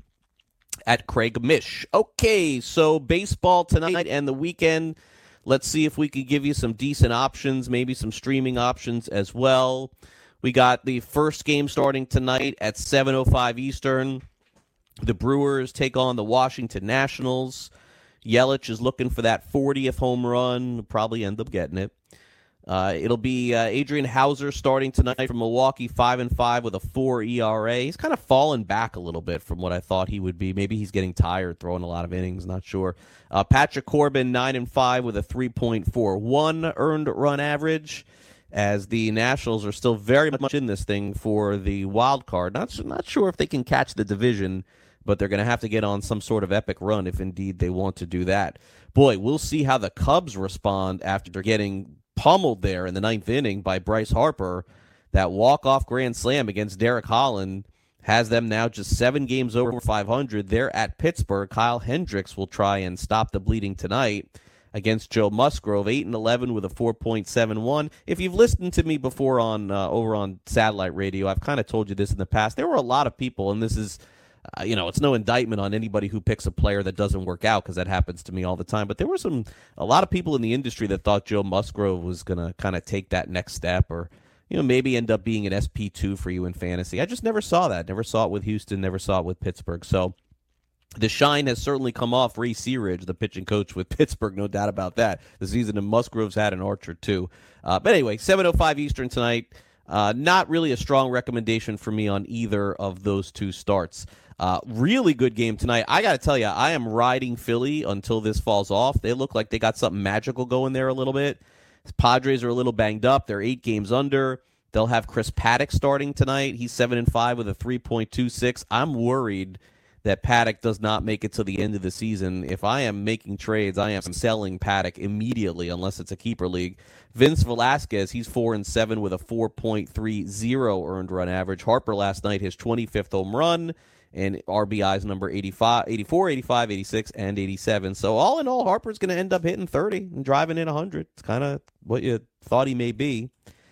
at Craig Mish. Okay, so baseball tonight and the weekend. Let's see if we can give you some decent options, maybe some streaming options as well. We got the first game starting tonight at seven oh five Eastern. The Brewers take on the Washington Nationals. Yelich is looking for that fortieth home run. Will probably end up getting it. Uh, it'll be uh, Adrian Hauser starting tonight from Milwaukee, five and five with a four E R A. He's kind of fallen back a little bit from what I thought he would be. Maybe he's getting tired, throwing a lot of innings. Not sure. Uh, Patrick Corbin, nine and five with a three point four one earned run average. As the Nationals are still very much in this thing for the wild card. Not not sure if they can catch the division, but they're going to have to get on some sort of epic run if indeed they want to do that. Boy, we'll see how the Cubs respond after getting pummeled there in the ninth inning by Bryce Harper. That walk-off grand slam against Derek Holland has them now just seven games over five hundred. They're at Pittsburgh. Kyle Hendricks will try and stop the bleeding tonight against Joe Musgrove, eight and eleven with a four point seven one. If you've listened to me before on uh, over on satellite radio, I've kind of told you this in the past. There were a lot of people, and this is Uh, you know, it's no indictment on anybody who picks a player that doesn't work out, because that happens to me all the time. But there were some a lot of people in the industry that thought Joe Musgrove was going to kind of take that next step, or you know, maybe end up being an S P two for you in fantasy. I just never saw that. Never saw it with Houston. Never saw it with Pittsburgh. So the shine has certainly come off Ray Searage, the pitching coach with Pittsburgh, no doubt about that. The season of Musgrove's had an Archer too. Uh, but anyway, seven oh five Eastern tonight. Uh, not really a strong recommendation for me on either of those two starts. Uh, really good game tonight. I got to tell you, I am riding Philly until this falls off. They look like they got something magical going there a little bit. Padres are a little banged up. They're eight games under. They'll have Chris Paddock starting tonight. He's seven and five with a three point two six. I'm worried that Paddock does not make it to the end of the season. If I am making trades, I am selling Paddock immediately, unless it's a keeper league. Vince Velasquez, he's four and seven with a four point three oh earned run average. Harper last night, his twenty-fifth home run, and R B Is number eighty-five, eighty-four, eighty-five, eighty-six, and eighty-seven. So all in all, Harper's going to end up hitting thirty and driving in one hundred. It's kind of what you thought he may be.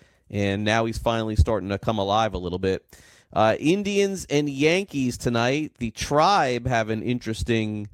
And now he's finally starting to come alive a little bit. Uh, Indians and Yankees tonight. The Tribe have an interesting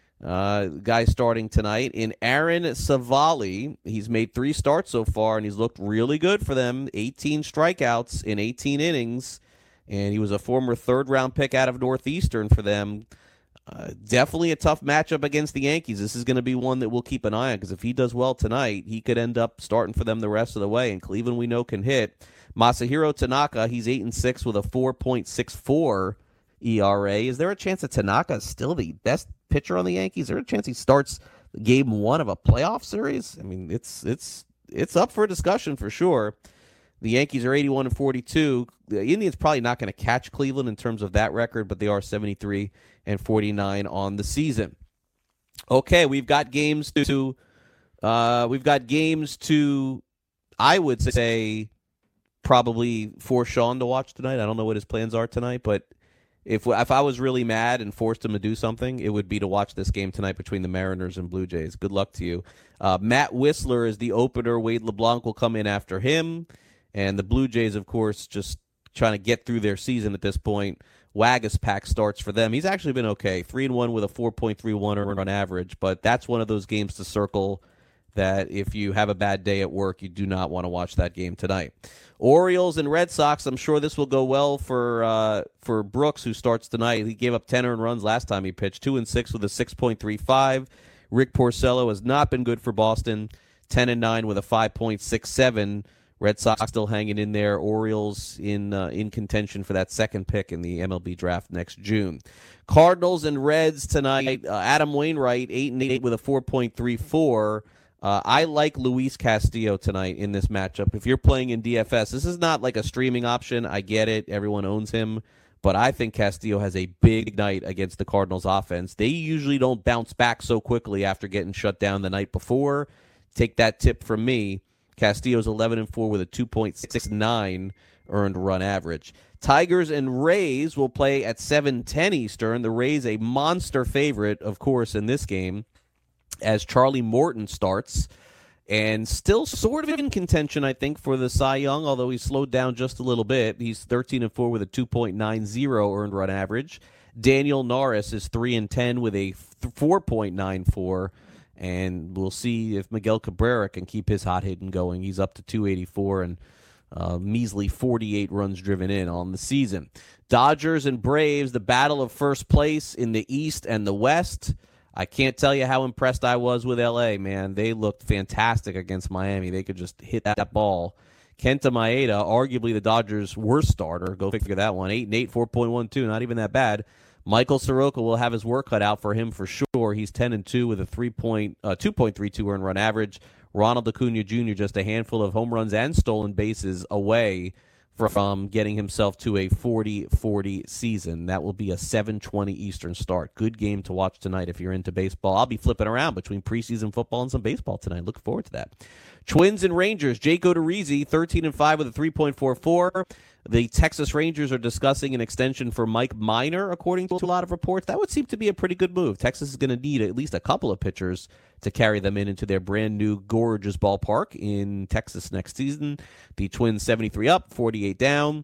uh, guy starting tonight in Aaron Savali. He's made three starts so far, and he's looked really good for them. eighteen strikeouts in eighteen innings, and he was a former third-round pick out of Northeastern for them. Uh, definitely a tough matchup against the Yankees. This is going to be one that we'll keep an eye on, because if he does well tonight, he could end up starting for them the rest of the way, and Cleveland we know can hit. Masahiro Tanaka, he's eight and six with a four point six four E R A. Is there a chance that Tanaka is still the best pitcher on the Yankees? Is there a chance he starts game one of a playoff series? I mean, it's it's it's up for discussion for sure. The Yankees are eighty-one and forty-two. The Indians probably not going to catch Cleveland in terms of that record, but they are seventy-three and forty-nine on the season. Okay, we've got games to uh, we've got games to I would say probably for Sean to watch tonight. I don't know what his plans are tonight, but if if I was really mad and forced him to do something, it would be to watch this game tonight between the Mariners and Blue Jays. Good luck to you. Uh, Matt Whistler is the opener. Wade LeBlanc will come in after him. And the Blue Jays, of course, just trying to get through their season at this point. Waguespack starts for them. He's actually been okay. three and one with a four point three one earned on average, but that's one of those games to circle that if you have a bad day at work, you do not want to watch that game tonight. Orioles and Red Sox, I'm sure this will go well for uh, for Brooks, who starts tonight. He gave up ten earned runs last time he pitched, two and six with a six point three five. Rick Porcello has not been good for Boston, ten and nine with a five point six seven. Red Sox still hanging in there. Orioles in uh, in contention for that second pick in the M L B draft next June. Cardinals and Reds tonight. Uh, Adam Wainwright, eight and eight with a four point three four. Uh, I like Luis Castillo tonight in this matchup. If you're playing in D F S, this is not like a streaming option. I get it. Everyone owns him. But I think Castillo has a big night against the Cardinals offense. They usually don't bounce back so quickly after getting shut down the night before. Take that tip from me. Castillo's eleven and four with a two point six nine earned run average. Tigers and Rays will play at seven ten Eastern. The Rays a monster favorite, of course, in this game, as Charlie Morton starts. And still sort of in contention, I think, for the Cy Young, although he's slowed down just a little bit. He's thirteen and four with a two point nine oh earned run average. Daniel Norris is three and ten with a four point nine four. And we'll see if Miguel Cabrera can keep his hot hitting going. He's up to two eighty-four and uh, measly forty-eight runs driven in on the season. Dodgers and Braves, the battle of first place in the East and the West. I can't tell you how impressed I was with L A, man. They looked fantastic against Miami. They could just hit that ball. Kenta Maeda, arguably the Dodgers' worst starter. Go figure that one. eight and eight, four point one two, not even that bad. Michael Soroka will have his work cut out for him for sure. He's ten and two with a three point, uh, two point three two earned run average. Ronald Acuna Junior just a handful of home runs and stolen bases away from getting himself to a forty forty season. That will be a seven twenty Eastern start. Good game to watch tonight if you're into baseball. I'll be flipping around between preseason football and some baseball tonight. Look forward to that. Twins and Rangers. Jake Odorizzi, thirteen and five with a three point four four. The Texas Rangers are discussing an extension for Mike Minor, according to a lot of reports. That would seem to be a pretty good move. Texas is going to need at least a couple of pitchers to carry them in into their brand new gorgeous ballpark in Texas next season. The Twins seventy-three up, forty-eight down.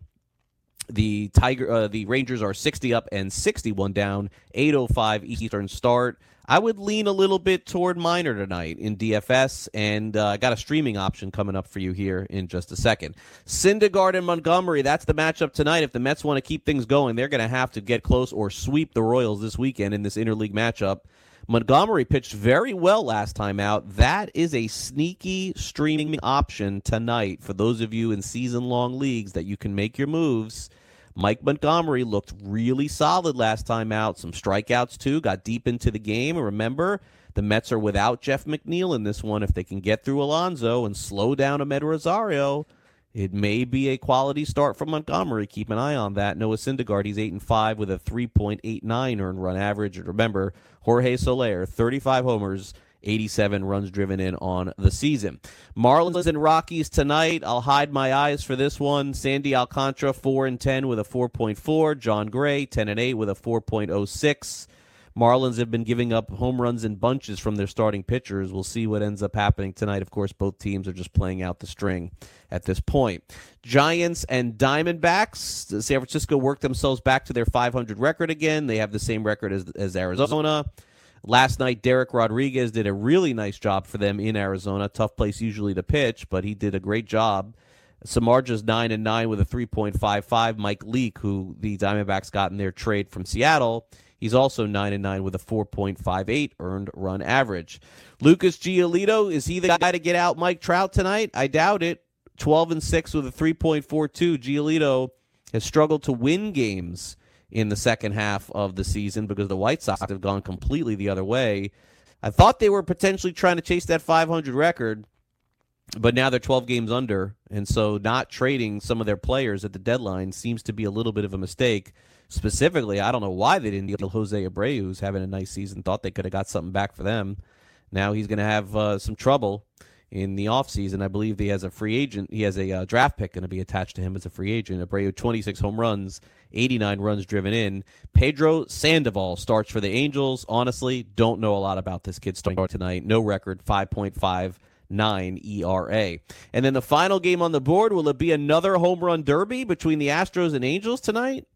The Tiger, uh, the Rangers are sixty up and sixty-one down. eight oh five Eastern start. I would lean a little bit toward Minor tonight in D F S, and I uh, got a streaming option coming up for you here in just a second. Syndergaard and Montgomery, that's the matchup tonight. If the Mets want to keep things going, they're going to have to get close or sweep the Royals this weekend in this interleague matchup. Montgomery pitched very well last time out. That is a sneaky streaming option tonight for those of you in season-long leagues that you can make your moves. Mike Montgomery looked really solid last time out. Some strikeouts, too. Got deep into the game. And remember, the Mets are without Jeff McNeil in this one. If they can get through Alonso and slow down Amed Rosario, it may be a quality start from Montgomery. Keep an eye on that. Noah Syndergaard, he's eight and five with a three point eight nine earned run average. And remember, Jorge Soler, thirty-five homers, eighty-seven runs driven in on the season. Marlins and Rockies tonight. I'll hide my eyes for this one. Sandy Alcantara, four and ten with a four point four. John Gray, ten and eight with a four point oh six. Marlins have been giving up home runs in bunches from their starting pitchers. We'll see what ends up happening tonight. Of course, both teams are just playing out the string at this point. Giants and Diamondbacks. San Francisco worked themselves back to their five hundred record again. They have the same record as, as Arizona. Last night, Derek Rodriguez did a really nice job for them in Arizona. Tough place usually to pitch, but he did a great job. Samardzij's nine and nine with a three point five five. Mike Leake, who the Diamondbacks got in their trade from Seattle, he's also nine and nine with a four point five eight earned run average. Lucas Giolito, is he the guy to get out Mike Trout tonight? I doubt it. twelve and six with a three point four two. Giolito has struggled to win games in the second half of the season because the White Sox have gone completely the other way. I thought they were potentially trying to chase that five hundred record, but now they're twelve games under, and so not trading some of their players at the deadline seems to be a little bit of a mistake. Specifically, I don't know why they didn't deal Jose Abreu, who's having a nice season. Thought they could have got something back for them. Now he's going to have uh, some trouble in the offseason. I believe he has a free agent. He has a uh, draft pick going to be attached to him as a free agent. Abreu, twenty-six home runs, eighty-nine runs driven in. Pedro Sandoval starts for the Angels. Honestly, don't know a lot about this kid starting tonight. No record, five point five nine E R A. And then the final game on the board, will it be another home run derby between the Astros and Angels tonight?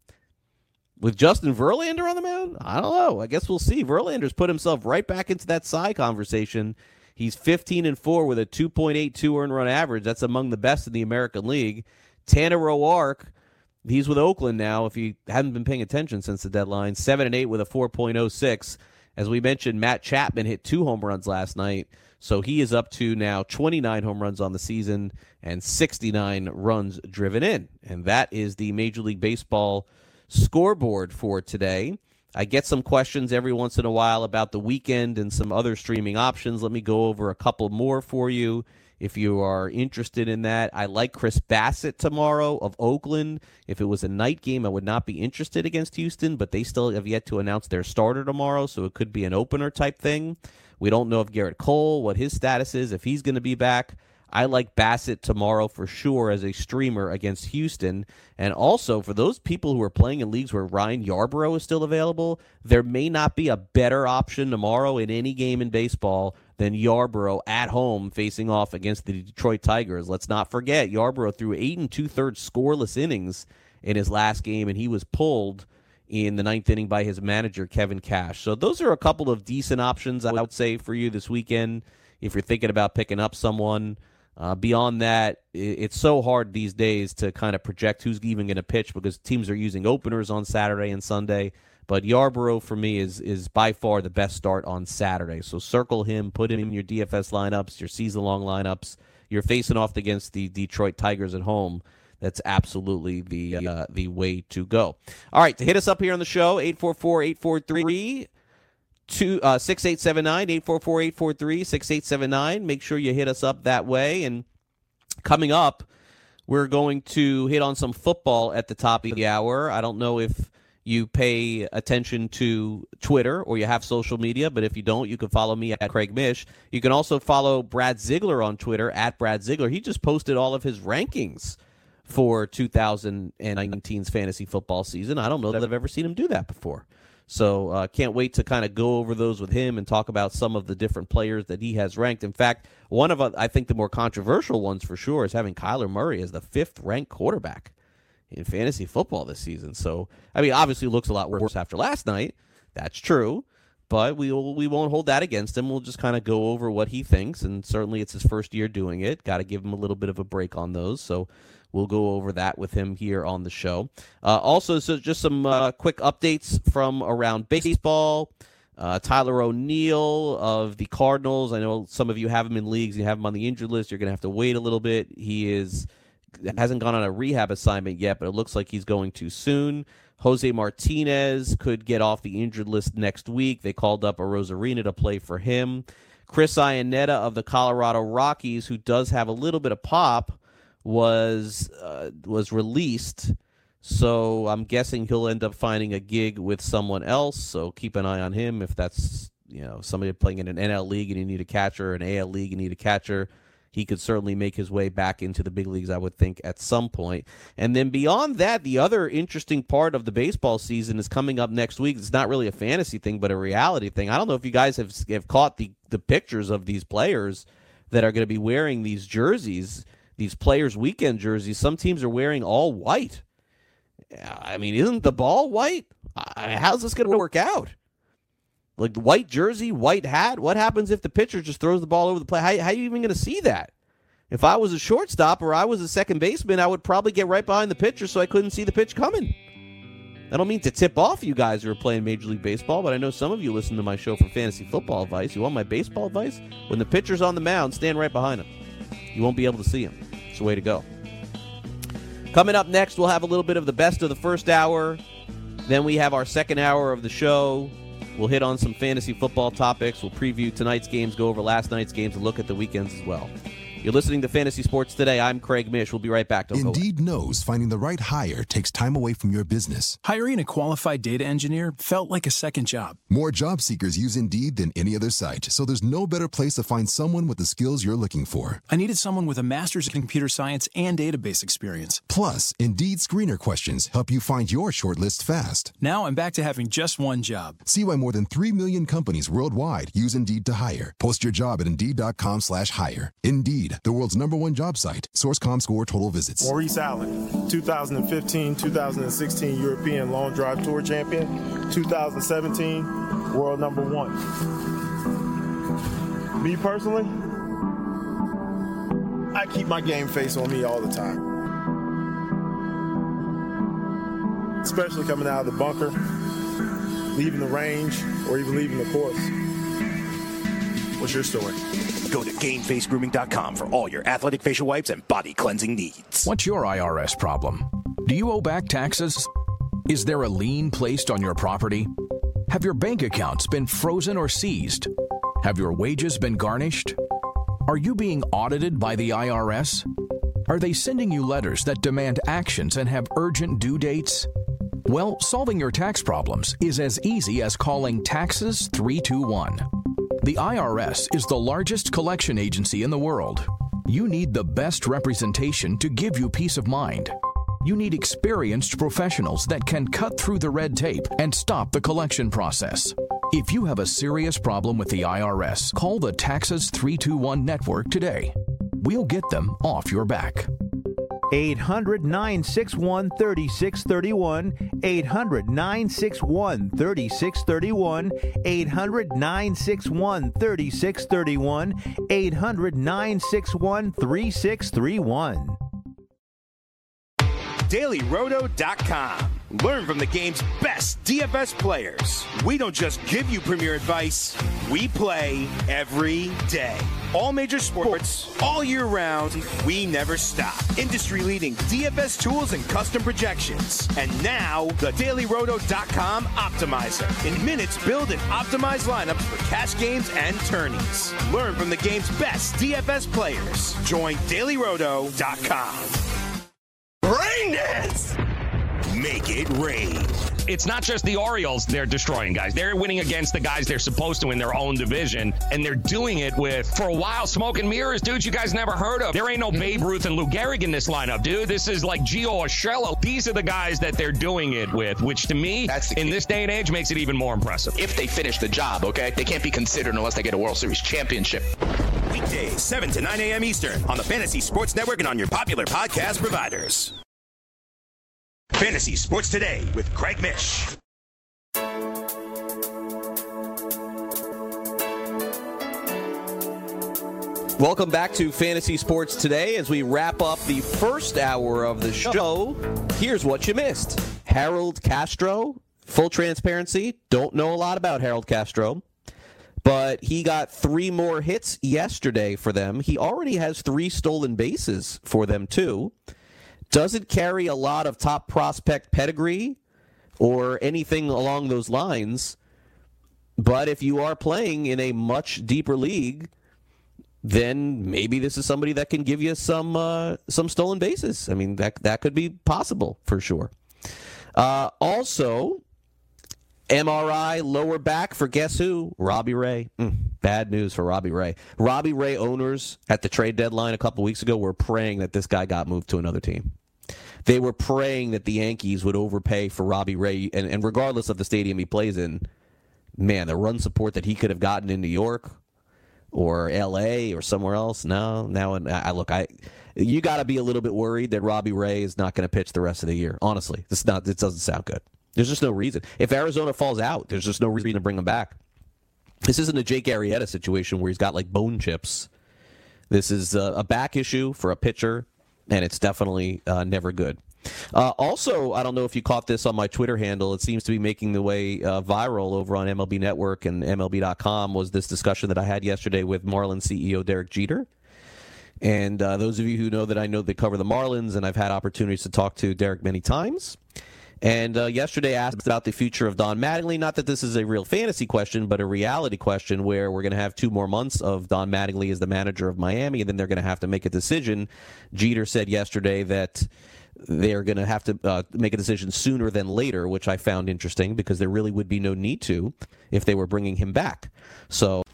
With Justin Verlander on the mound? I don't know. I guess we'll see. Verlander's put himself right back into that Cy conversation. He's fifteen and four with a two point eight two earned run average. That's among the best in the American League. Tanner O'Rourke, he's with Oakland now, if you hadn't been paying attention since the deadline. seven and eight with a four point oh six. As we mentioned, Matt Chapman hit two home runs last night, so he is up to now twenty-nine home runs on the season and sixty-nine runs driven in. And that is the Major League Baseball scoreboard for today. I get some questions every once in a while about the weekend and some other streaming options. Let me go over a couple more for you if you are interested in that. I like Chris Bassett tomorrow of Oakland. If it was a night game, I would not be interested against Houston, but they still have yet to announce their starter tomorrow, so it could be an opener type thing. We don't know if Garrett Cole, what his status is, if he's going to be back. I like Bassett tomorrow for sure as a streamer against Houston. And also, for those people who are playing in leagues where Ryan Yarbrough is still available, there may not be a better option tomorrow in any game in baseball than Yarbrough at home facing off against the Detroit Tigers. Let's not forget, Yarbrough threw eight and two-thirds scoreless innings in his last game, and he was pulled in the ninth inning by his manager, Kevin Cash. So those are a couple of decent options, I would say, for you this weekend if you're thinking about picking up someone. Uh, beyond that, it's so hard these days to kind of project who's even going to pitch because teams are using openers on Saturday and Sunday. But Yarbrough, for me, is is by far the best start on Saturday. So circle him, put him in your D F S lineups, your season-long lineups. You're facing off against the Detroit Tigers at home. That's absolutely the uh, the way to go. All right, to hit us up here on the show, eight four four, eight four three, six eight seven nine, eight four four, eight four three, six eight seven nine. Make sure you hit us up that way. And coming up, we're going to hit on some football at the top of the hour. I don't know if you pay attention to Twitter or you have social media, but if you don't, you can follow me at Craig Mish. You can also follow Brad Ziegler on Twitter, at Brad Ziegler. He just posted all of his rankings for two thousand nineteen's fantasy football season. I don't know that I've ever seen him do that before. So uh, can't wait to kind of go over those with him and talk about some of the different players that he has ranked. In fact, one of, uh, I think, the more controversial ones for sure is having Kyler Murray as the fifth-ranked quarterback in fantasy football this season. So, I mean, obviously looks a lot worse after last night. That's true. But we we won't hold that against him. We'll just kind of go over what he thinks, and certainly it's his first year doing it. Got to give him a little bit of a break on those. So we'll go over that with him here on the show. Uh, also, so just some uh, quick updates from around baseball. Uh, Tyler O'Neill of the Cardinals. I know some of you have him in leagues. You have him on the injured list. You're going to have to wait a little bit. He is hasn't gone on a rehab assignment yet, but it looks like he's going to soon. Jose Martinez could get off the injured list next week. They called up a Rosarina to play for him. Chris Iannetta of the Colorado Rockies, who does have a little bit of pop, was uh, was released. So I'm guessing he'll end up finding a gig with someone else. So keep an eye on him if that's, you know, somebody playing in an N L league and you need a catcher, an A L league and you need a catcher. He could certainly make his way back into the big leagues, I would think, at some point. And then beyond that, the other interesting part of the baseball season is coming up next week. It's not really a fantasy thing, but a reality thing. I don't know if you guys have, have caught the, the pictures of these players that are going to be wearing these jerseys, these players' weekend jerseys. Some teams are wearing all white. I mean, isn't the ball white? How's this going to work out? Like white jersey, white hat. What happens if the pitcher just throws the ball over the plate? How, how are you even going to see that? If I was a shortstop or I was a second baseman, I would probably get right behind the pitcher so I couldn't see the pitch coming. I don't mean to tip off you guys who are playing Major League Baseball, but I know some of you listen to my show for fantasy football advice. You want my baseball advice? When the pitcher's on the mound, stand right behind him. You won't be able to see him. It's the way to go. Coming up next, we'll have a little bit of the best of the first hour. Then we have our second hour of the show. We'll hit on some fantasy football topics. We'll preview tonight's games, go over last night's games, and look at the weekends as well. You're listening to Fantasy Sports Today. I'm Craig Mish. We'll be right back. Don't Indeed knows finding the right hire takes time away from your business. Hiring a qualified data engineer felt like a second job. More job seekers use Indeed than any other site, so there's no better place to find someone with the skills you're looking for. I needed someone with a master's in computer science and database experience. Plus, Indeed screener questions help you find your shortlist fast. Now I'm back to having just one job. See why more than three million companies worldwide use Indeed to hire. Post your job at Indeed.com slash hire. Indeed, the world's number one job site. SourceComScore total visits. Maurice Allen, two thousand fifteen two thousand sixteen European Long Drive Tour Champion, two thousand seventeen World Number One. Me personally, I keep my game face on me all the time. Especially coming out of the bunker, leaving the range, or even leaving the course. What's your story? Go to game face grooming dot com for all your athletic facial wipes and body cleansing needs. What's your I R S problem? Do you owe back taxes? Is there a lien placed on your property? Have your bank accounts been frozen or seized? Have your wages been garnished? Are you being audited by the I R S? Are they sending you letters that demand actions and have urgent due dates? Well, solving your tax problems is as easy as calling Taxes three two one. The I R S is the largest collection agency in the world. You need the best representation to give you peace of mind. You need experienced professionals that can cut through the red tape and stop the collection process. If you have a serious problem with the I R S, call the Taxes three two one network today. We'll get them off your back. eight hundred, nine six one, three six three one, eight hundred, nine six one, three six three one, eight hundred, nine six one, three six three one, eight hundred, nine six one, three six three one. Daily Roto dot com. Learn from the game's best D F S players. We don't just give you premier advice, we play every day. All major sports, all year round, we never stop. Industry-leading D F S tools and custom projections. And now, the Daily Roto dot com Optimizer. In minutes, build and optimize lineups for cash games and tourneys. Learn from the game's best D F S players. Join Daily Roto dot com. Rain dance! Make it rain. It's not just the Orioles they're destroying, guys. They're winning against the guys they're supposed to in their own division, and they're doing it with, for a while, smoke and mirrors, dudes you guys never heard of. There ain't no Babe Ruth and Lou Gehrig in this lineup, dude. This is like Gio Urshela. These are the guys that they're doing it with, which to me, in this day and age, makes it even more impressive. If they finish the job, okay? They can't be considered unless they get a World Series championship. Weekdays, seven to nine a.m. Eastern on the Fantasy Sports Network and on your popular podcast providers. Fantasy Sports Today with Craig Mish. Welcome back to Fantasy Sports Today. As we wrap up the first hour of the show, here's what you missed. Harold Castro, full transparency, don't know a lot about Harold Castro, but he got three more hits yesterday for them. He already has three stolen bases for them, too. Doesn't carry a lot of top prospect pedigree or anything along those lines. But if you are playing in a much deeper league, then maybe this is somebody that can give you some uh, some stolen bases. I mean, that that could be possible for sure. Uh, also, M R I lower back for guess who? Robbie Ray. Mm, bad news for Robbie Ray. Robbie Ray owners at the trade deadline a couple weeks ago were praying that this guy got moved to another team. They were praying that the Yankees would overpay for Robbie Ray, and, and regardless of the stadium he plays in, man, the run support that he could have gotten in New York or L A or somewhere else. No, now I look, I you got to be a little bit worried that Robbie Ray is not going to pitch the rest of the year. Honestly, this not it doesn't sound good. There's just no reason. If Arizona falls out, there's just no reason to bring him back. This isn't a Jake Arrieta situation where he's got like bone chips. This is a, a back issue for a pitcher, and it's definitely uh, never good. Uh, also, I don't know if you caught this on my Twitter handle. It seems to be making the way uh, viral over on M L B Network and M L B dot com was this discussion that I had yesterday with Marlins C E O Derek Jeter. And uh, those of you who know that I know they cover the Marlins, and I've had opportunities to talk to Derek many times. And uh, yesterday I asked about the future of Don Mattingly. Not that this is a real fantasy question, but a reality question where we're going to have two more months of Don Mattingly as the manager of Miami, and then they're going to have to make a decision. Jeter said yesterday that they're going to have to uh, make a decision sooner than later, which I found interesting because there really would be no need to if they were bringing him back. So,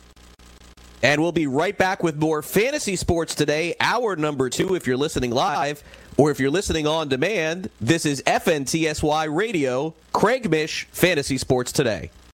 and we'll be right back with more Fantasy Sports Today, hour number two if you're listening live. Or if you're listening on demand, this is F N T S Y Radio, Craig Mish, Fantasy Sports Today.